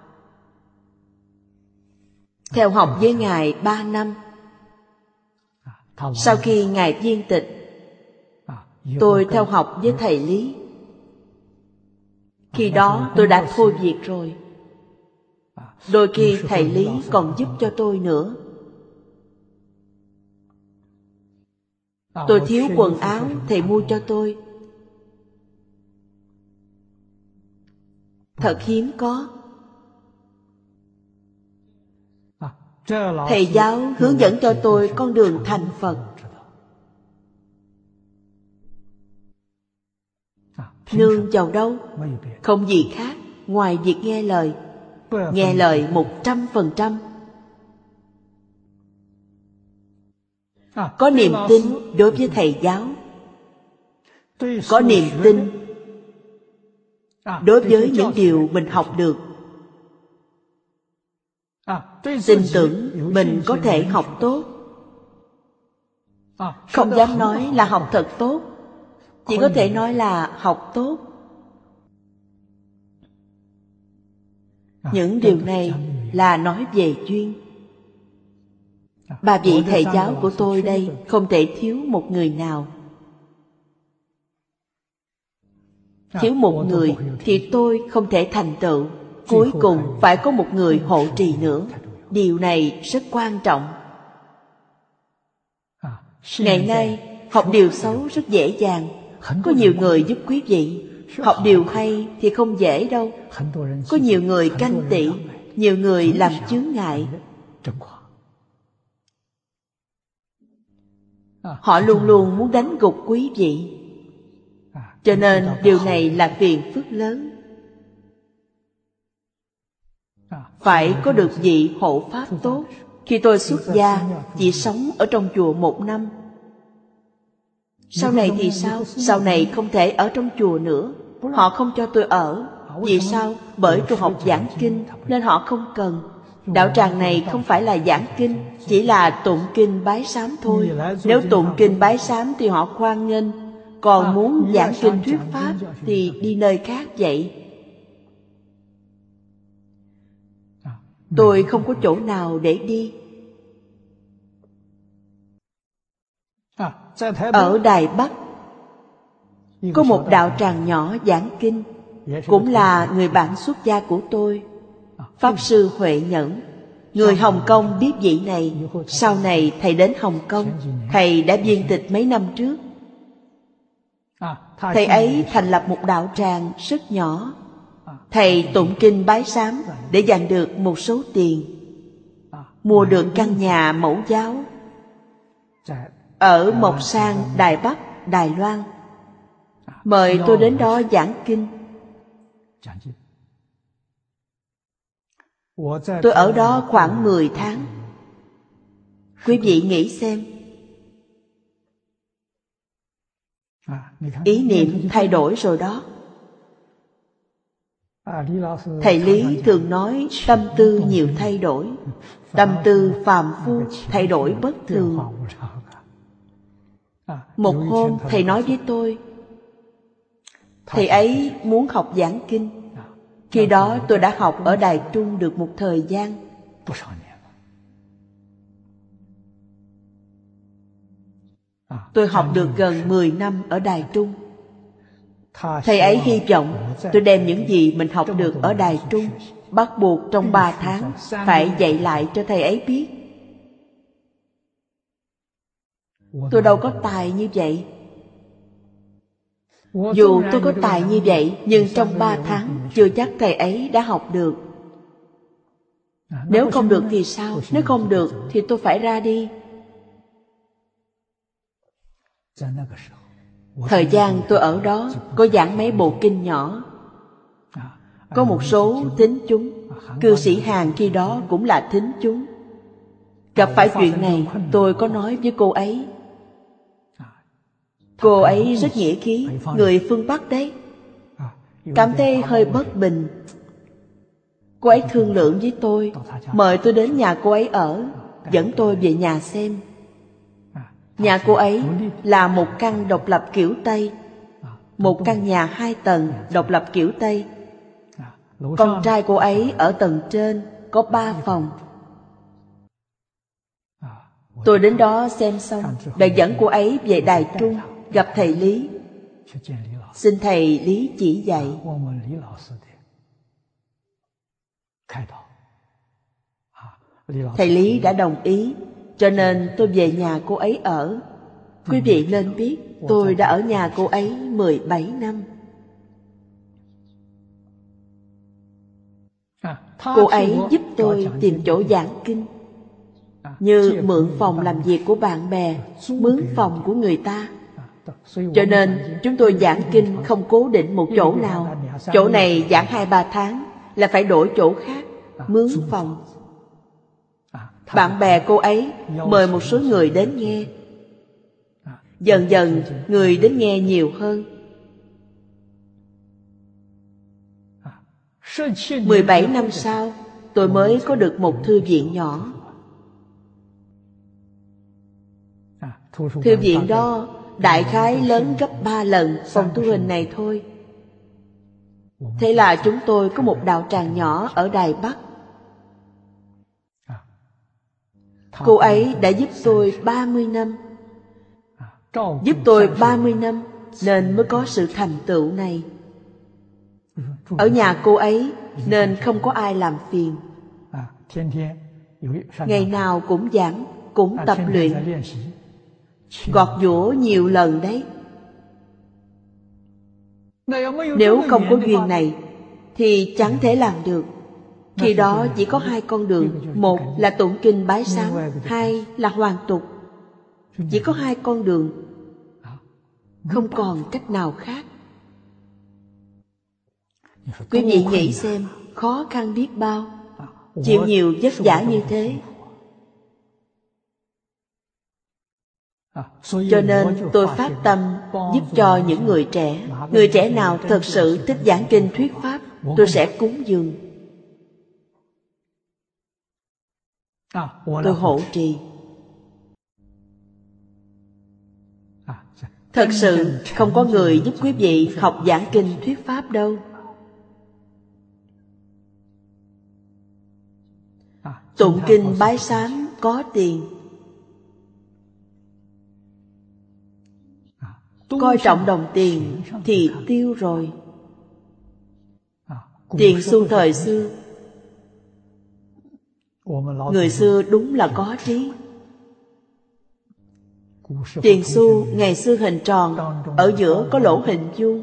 Theo học với Ngài ba năm. Sau khi Ngài viên tịch, tôi theo học với thầy Lý. Khi đó tôi đã thôi việc rồi. Đôi khi thầy Lý còn giúp cho tôi nữa. Tôi thiếu quần áo, thầy mua cho tôi. Thật hiếm có. Thầy giáo hướng dẫn cho tôi con đường thành Phật. Nương vào đâu? Không gì khác ngoài việc nghe lời. Nghe lời một trăm phần trăm. Có niềm tin đối với thầy giáo. Có niềm tin đối với những điều mình học được. Tin tưởng mình có thể học tốt. Không dám nói là học thật tốt, chỉ có thể nói là học tốt. Những điều này là nói về duyên. Ba vị thầy giáo của tôi đây không thể thiếu một người nào. Thiếu một người thì tôi không thể thành tựu. Cuối cùng phải có một người hộ trì nữa. Điều này rất quan trọng. Ngày nay học điều xấu rất dễ dàng. Có nhiều người giúp quý vị. Học điều hay thì không dễ đâu. Có nhiều người canh tị, nhiều người làm chướng ngại. Họ luôn luôn muốn đánh gục quý vị. Cho nên điều này là phiền phức lớn. Phải có được vị hộ pháp tốt. Khi tôi xuất gia, chỉ sống ở trong chùa một năm. Sau này thì sao? Sau này không thể ở trong chùa nữa. Họ không cho tôi ở. Vì sao? Bởi tôi học giảng kinh nên họ không cần. Đạo tràng này không phải là giảng kinh, chỉ là tụng kinh bái sám thôi. Nếu tụng kinh bái sám thì họ hoan nghênh, còn muốn giảng kinh thuyết pháp thì đi nơi khác vậy. Tôi không có chỗ nào để đi. Ở Đài Bắc có một đạo tràng nhỏ giảng kinh, cũng là người bạn xuất gia của tôi, Pháp Sư Huệ Nhẫn. Người Hồng Kông biết vị này. Sau này thầy đến Hồng Kông, thầy đã viên tịch mấy năm trước. Thầy ấy thành lập một đạo tràng rất nhỏ. Thầy tụng kinh bái sám để giành được một số tiền, mua được căn nhà mẫu giáo ở Mộc Sang, Đài Bắc, Đài Loan. Mời tôi đến đó giảng kinh. Tôi ở đó khoảng mười tháng. Quý vị nghĩ xem, ý niệm thay đổi rồi đó. Thầy Lý thường nói tâm tư nhiều thay đổi. Tâm tư phàm phu thay đổi bất thường. Một hôm thầy nói với tôi, thầy ấy muốn học giảng kinh. Khi đó tôi đã học ở Đài Trung được một thời gian. Tôi học được gần mười năm ở Đài Trung. Thầy ấy hy vọng tôi đem những gì mình học được ở Đài Trung bắt buộc trong ba tháng phải dạy lại cho thầy ấy biết. Tôi đâu có tài như vậy. Dù tôi có tài như vậy, nhưng trong ba tháng chưa chắc thầy ấy đã học được. Nếu không được thì sao? Nếu không được thì tôi phải ra đi. Thời gian tôi ở đó có giảng mấy bộ kinh nhỏ. Có một số thính chúng, cư sĩ Hàn khi đó cũng là thính chúng. Gặp phải chuyện này, tôi có nói với cô ấy. Cô ấy rất nghĩa khí, người phương Bắc đấy. Cảm thấy hơi bất bình. Cô ấy thương lượng với tôi, mời tôi đến nhà cô ấy ở, dẫn tôi về nhà xem. Nhà cô ấy là một căn độc lập kiểu Tây, một căn nhà hai tầng độc lập kiểu Tây. Con trai cô ấy ở tầng trên, có ba phòng. Tôi đến đó xem xong, đã dẫn cô ấy về Đài Trung gặp thầy Lý. Xin thầy Lý chỉ dạy. Thầy Lý đã đồng ý, cho nên tôi về nhà cô ấy ở. Quý vị nên biết, tôi đã ở nhà cô ấy mười bảy năm. Cô ấy giúp tôi tìm chỗ giảng kinh, như mượn phòng làm việc của bạn bè, mướn phòng của người ta. Cho nên chúng tôi giảng kinh không cố định một chỗ nào. Chỗ này giảng hai ba tháng là phải đổi chỗ khác, mướn phòng. Bạn bè cô ấy mời một số người đến nghe. Dần dần người đến nghe nhiều hơn. Mười bảy năm sau, tôi mới có được một thư viện nhỏ. Thư viện đó đại khái lớn gấp ba lần phòng tu hình này thôi. Thế là chúng tôi có một đạo tràng nhỏ ở Đài Bắc. Cô ấy đã giúp tôi ba mươi năm. Giúp tôi ba mươi năm nên mới có sự thành tựu này. Ở nhà cô ấy nên không có ai làm phiền. Ngày nào cũng giảng, cũng tập luyện, gọt giũa nhiều lần đấy. Nếu không có duyên này thì chẳng thể làm được. Khi đó chỉ có hai con đường. Một là tụng kinh bái sám, hai là hoàn tục. Chỉ có hai con đường, không còn cách nào khác. Quý vị nghĩ xem, khó khăn biết bao, chịu nhiều vất vả như thế. Cho nên tôi phát tâm giúp cho những người trẻ. Người trẻ nào thật sự thích giảng kinh thuyết pháp, tôi sẽ cúng dường. tôi hộ trì. Thật sự không có người giúp quý vị học giảng kinh thuyết pháp đâu. Tụng kinh bái sám có tiền, coi trọng đồng tiền thì tiêu rồi. Tiền xu thời xưa, người xưa đúng là có trí. Tiền xu ngày xưa hình tròn, ở giữa có lỗ hình vuông.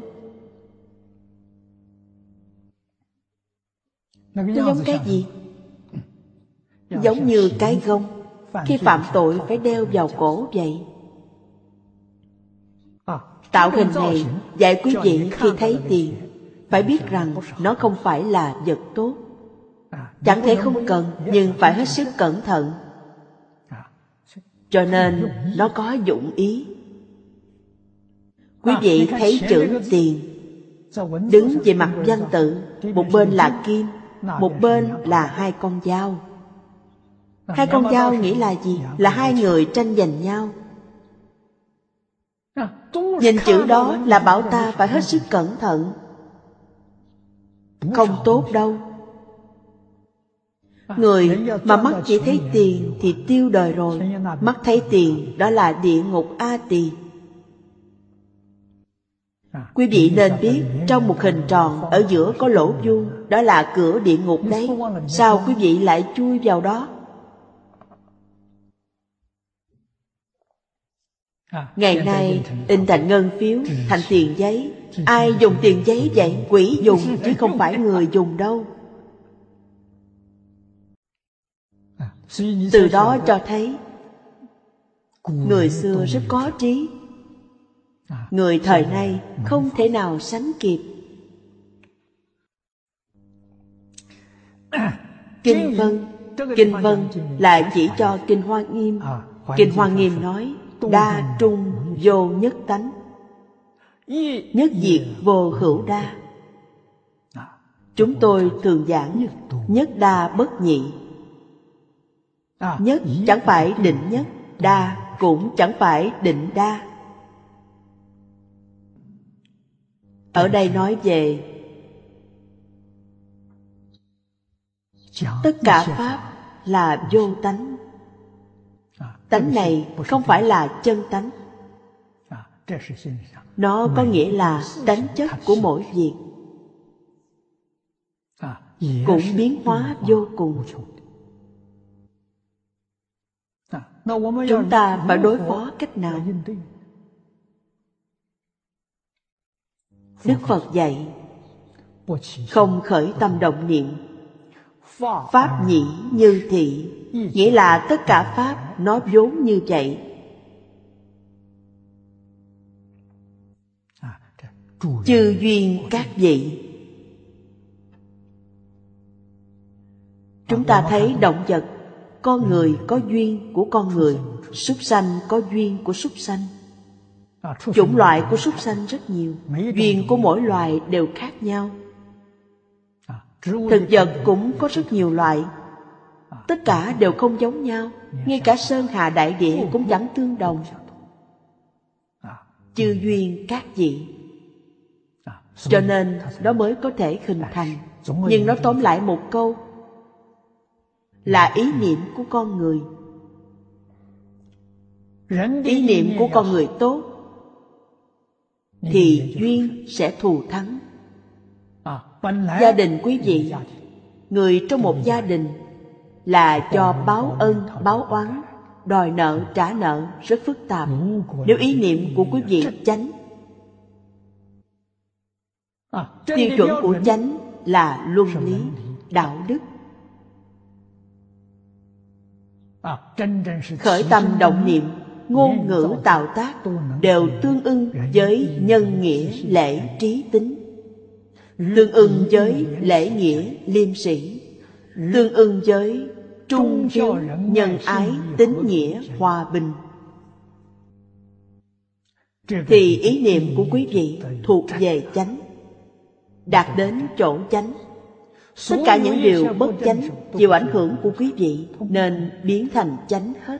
Nó giống cái gì? Giống như cái gông, khi phạm tội phải đeo vào cổ vậy. Tạo hình này dạy quý vị khi thấy tiền phải biết rằng nó không phải là vật tốt. Chẳng thể không cần, nhưng phải hết sức cẩn thận. Cho nên nó có dụng ý. Quý vị thấy chữ tiền, đứng về mặt văn tự, một bên là kim, một bên là hai con dao. Hai con dao nghĩa là gì? Là hai người tranh giành nhau. Nhìn chữ đó là bảo ta phải hết sức cẩn thận. Không tốt đâu. Người mà mắt chỉ thấy tiền thì tiêu đời rồi. Mắt thấy tiền đó là địa ngục A Tỳ. Quý vị nên biết trong một hình tròn ở giữa có lỗ vuông, đó là cửa địa ngục đấy. Sao quý vị lại chui vào đó? Ngày nay in thành ngân phiếu, thành tiền giấy. Ai dùng tiền giấy vậy? Quỷ dùng chứ không phải người dùng đâu. Từ đó cho thấy người xưa rất có trí, người thời nay không thể nào sánh kịp. Kinh Vân, Kinh Vân là chỉ cho Kinh Hoa Nghiêm. Kinh Hoa Nghiêm nói đa trung vô nhất tánh, nhất diệt vô hữu đa. Chúng tôi thường giảng nhất đa bất nhị. Nhất chẳng phải định nhất, đa cũng chẳng phải định đa. Ở đây nói về tất cả pháp là vô tánh. Tánh này không phải là chân tánh. Nó có nghĩa là tánh chất của mỗi việc, cũng biến hóa vô cùng. Chúng ta phải đối phó cách nào? Đức Phật dạy không khởi tâm động niệm. Pháp nhĩ như thị, nghĩa là tất cả pháp nó vốn như vậy. Chư duyên các vị. Chúng ta thấy động vật, con người có duyên của con người, súc sanh có duyên của súc sanh. Chủng loại của súc sanh rất nhiều, duyên của mỗi loài đều khác nhau. Thực vật cũng có rất nhiều loại, tất cả đều không giống nhau. Ngay cả sơn hà đại địa cũng chẳng tương đồng. Chư duyên các vị. Cho nên nó mới có thể hình thành. Nhưng nó tóm lại một câu là ý niệm của con người. Ý niệm của con người tốt thì duyên sẽ thù thắng. Gia đình quý vị, người trong một gia đình là cho báo ân, báo oán, đòi nợ, trả nợ rất phức tạp. Nếu ý niệm của quý vị chánh, tiêu chuẩn của chánh là luân lý, đạo đức. Khởi tâm động niệm, ngôn ngữ tạo tác đều tương ưng với nhân nghĩa lễ trí tính, tương ưng với lễ nghĩa liêm sĩ, tương ưng với trung hiếu nhân ái tín nghĩa hòa bình, thì ý niệm của quý vị thuộc về chánh, đạt đến chỗ chánh. Tất cả những điều bất chánh chịu ảnh hưởng của quý vị nên biến thành chánh hết.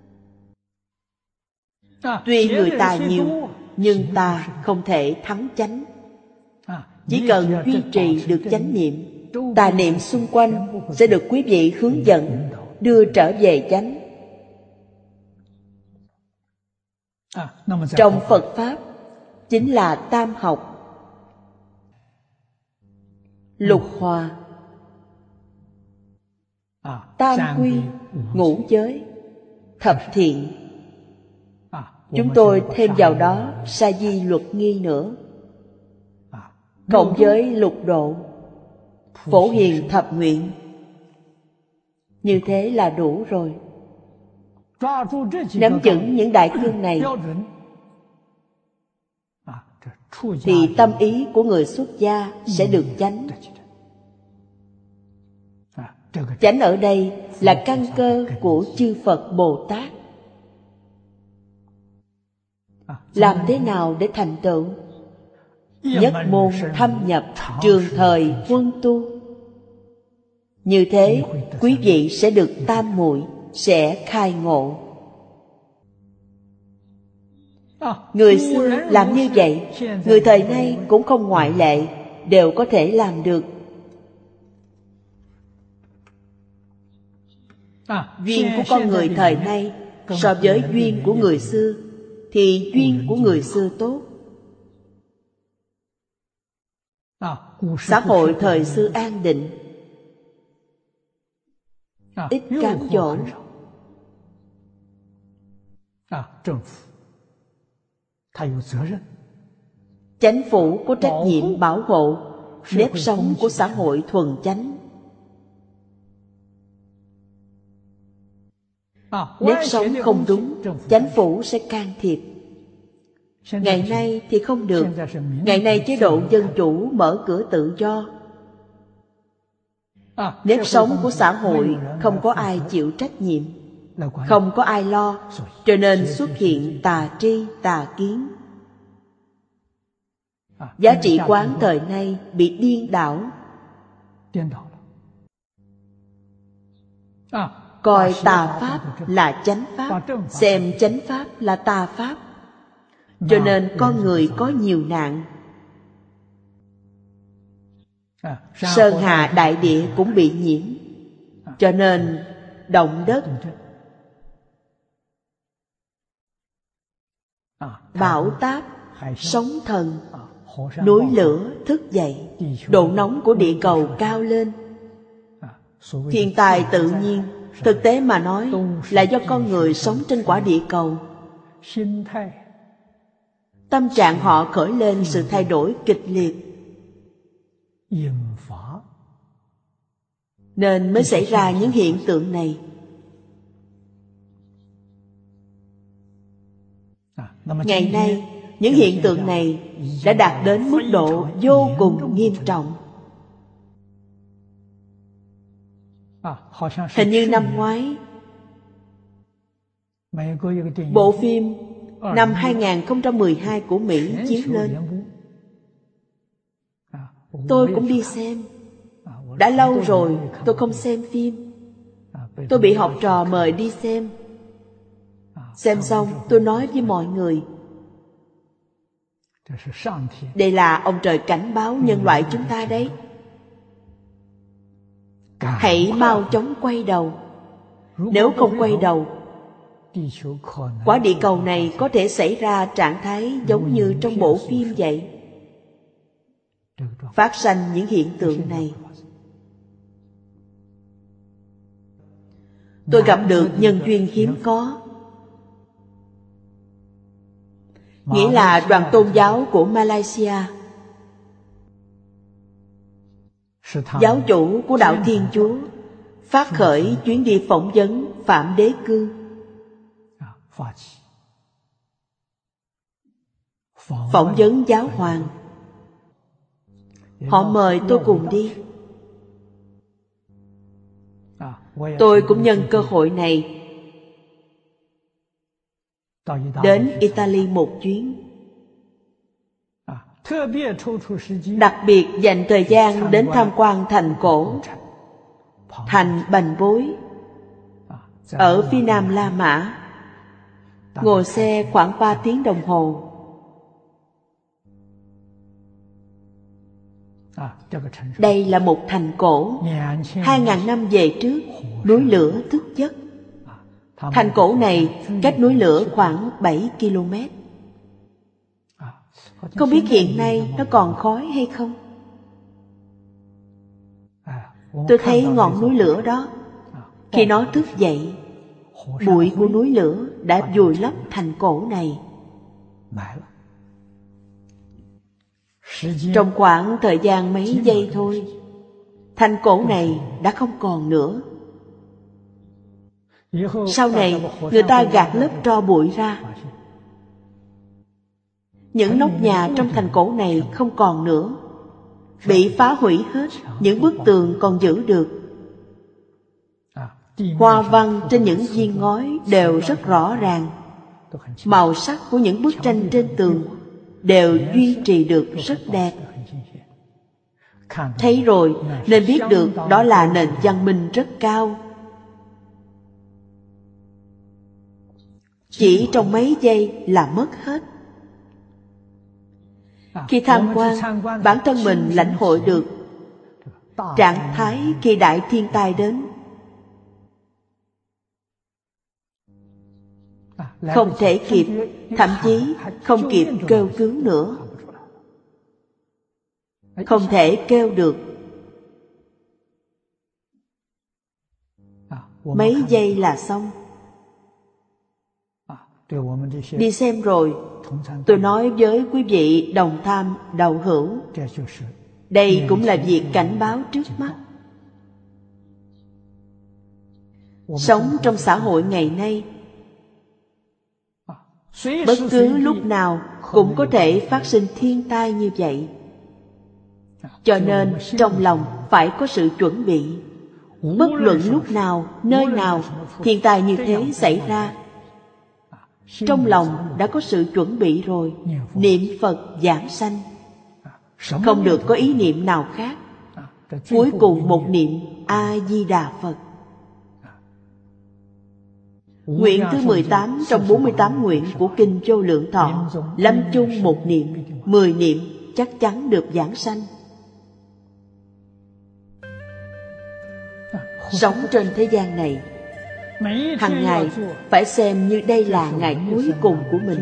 Tuy người ta nhiều, nhưng ta không thể thắng chánh. Chỉ cần duy trì được chánh niệm, tà niệm xung quanh sẽ được quý vị hướng dẫn, đưa trở về chánh. Trong Phật Pháp chính là tam học: lục hòa, tam quy, ngũ giới, thập thiện. Chúng tôi thêm vào đó sa di luật nghi nữa, cộng với lục độ, phổ hiền thập nguyện. Như thế là đủ rồi. Nắm vững những đại cương này thì tâm ý của người xuất gia sẽ được chánh. Chánh ở đây là căn cơ của chư Phật Bồ Tát. Làm thế nào để thành tựu? Nhất môn thâm nhập, trường thời huân tu. Như thế quý vị sẽ được tam muội, sẽ khai ngộ. Người xưa làm như vậy, người thời nay cũng không ngoại lệ, đều có thể làm được. Duyên của con người thời nay so với duyên của người xưa thì duyên của người xưa tốt. Xã hội thời xưa an định, ít cám dỗ. Chánh phủ có trách nhiệm bảo hộ nếp sống của xã hội thuần chánh. Nếp sống không đúng, chánh phủ sẽ can thiệp. Ngày nay thì không được. Ngày nay chế độ dân chủ mở cửa tự do. Nếp sống của xã hội không có ai chịu trách nhiệm, không có ai lo, cho nên xuất hiện tà tri tà kiến. Giá trị quán thời nay bị điên đảo. Coi tà pháp là chánh pháp, xem chánh pháp là tà pháp. Cho nên con người có nhiều nạn. Sơn hà đại địa cũng bị nhiễm. Cho nên động đất, bão táp, sóng thần, núi lửa thức dậy, độ nóng của địa cầu cao lên. Thiên tai tự nhiên, thực tế mà nói là do con người sống trên quả địa cầu. Tâm trạng họ khởi lên sự thay đổi kịch liệt, nên mới xảy ra những hiện tượng này. Ngày nay, những hiện tượng này đã đạt đến mức độ vô cùng nghiêm trọng. Hình như năm ngoái, bộ phim năm hai không một hai của Mỹ chiếu lên. Tôi cũng đi xem. Đã lâu rồi tôi không xem phim. Tôi bị học trò mời đi xem. Xem xong tôi nói với mọi người, đây là ông trời cảnh báo nhân loại chúng ta đấy. Hãy mau chóng quay đầu. Nếu không quay đầu, quả địa cầu này có thể xảy ra trạng thái giống như trong bộ phim vậy. Phát sanh những hiện tượng này. Tôi gặp được nhân duyên hiếm có. Nghĩa là đoàn tôn giáo của Malaysia, giáo chủ của đạo Thiên Chúa, phát khởi chuyến đi phỏng vấn Phạm Đế Cương. Phỏng vấn giáo hoàng. Họ mời tôi cùng đi. Tôi cũng nhân cơ hội này đến Italy một chuyến. Đặc biệt dành thời gian đến tham quan thành cổ, thành Bành Bối, ở phía nam La Mã. Ngồi xe khoảng ba tiếng đồng hồ. Đây là một thành cổ, hai ngàn năm về trước, núi lửa thức giấc. Thành cổ này cách núi lửa khoảng bảy ki lô mét. Không biết hiện nay nó còn khói hay không? Tôi thấy ngọn núi lửa đó, khi nó thức dậy, bụi của núi lửa đã vùi lấp thành cổ này. Trong khoảng thời gian mấy giây thôi, thành cổ này đã không còn nữa. Sau này, người ta gạt lớp tro bụi ra. Những nóc nhà trong thành cổ này không còn nữa, bị phá hủy hết, những bức tường còn giữ được. Hoa văn trên những viên ngói đều rất rõ ràng. Màu sắc của những bức tranh trên tường đều duy trì được rất đẹp. Thấy rồi nên biết được đó là nền văn minh rất cao. Chỉ trong mấy giây là mất hết. Khi tham quan, bản thân mình lãnh hội được trạng thái khi đại thiên tai đến. Không thể kịp, thậm chí không kịp kêu cứu nữa. Không thể kêu được. Mấy giây là xong. Đi xem rồi, tôi nói với quý vị đồng tham đạo hữu, đây cũng là việc cảnh báo trước mắt. Sống trong xã hội ngày nay, bất cứ lúc nào cũng có thể phát sinh thiên tai như vậy. Cho nên trong lòng phải có sự chuẩn bị. Bất luận lúc nào, nơi nào thiên tai như thế xảy ra, trong lòng đã có sự chuẩn bị rồi. Niệm Phật giảng sanh, không được có ý niệm nào khác. Cuối cùng một niệm A-di-đà Phật. Nguyện thứ mười tám trong bốn mươi tám nguyện của Kinh Vô Lượng Thọ, lâm chung một niệm, mười niệm chắc chắn được giảng sanh. Sống trên thế gian này, hàng ngày phải xem như đây là ngày cuối cùng của mình.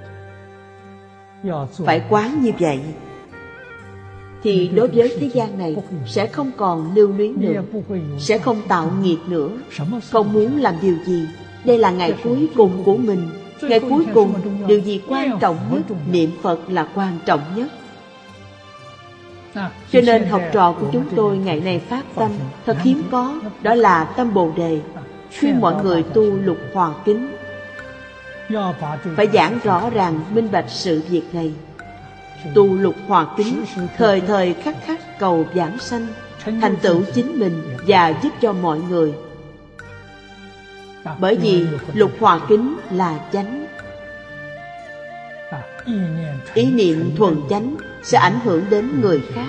Phải quán như vậy, thì đối với thế gian này sẽ không còn lưu luyến nữa, sẽ không tạo nghiệp nữa, không muốn làm điều gì. Đây là ngày cuối cùng của mình. Ngày cuối cùng, điều gì quan trọng nhất? Niệm Phật là quan trọng nhất. Cho nên học trò của chúng tôi ngày nay phát tâm thật hiếm có, đó là tâm Bồ Đề, khuyên mọi người tu Lục Hòa Kính. Phải giảng rõ ràng minh bạch sự việc này. Tu Lục Hòa Kính, thời thời khắc khắc cầu giảng sanh, thành tựu chính mình và giúp cho mọi người. Bởi vì Lục Hòa Kính là chánh. Ý niệm thuần chánh sẽ ảnh hưởng đến người khác,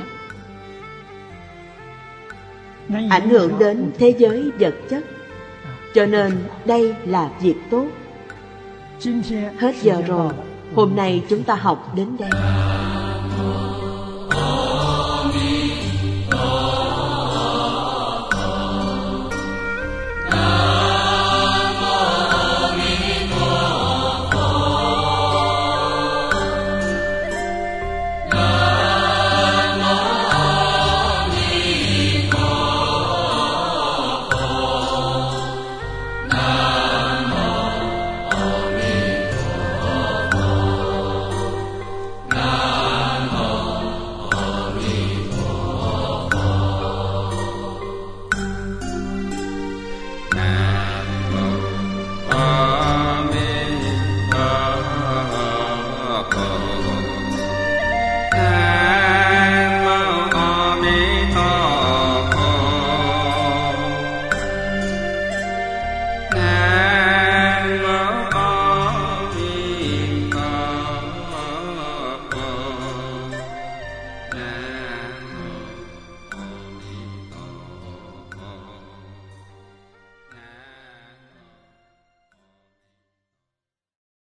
ảnh hưởng đến thế giới vật chất. Cho nên đây là việc tốt. Hết giờ rồi, hôm nay chúng ta học đến đây.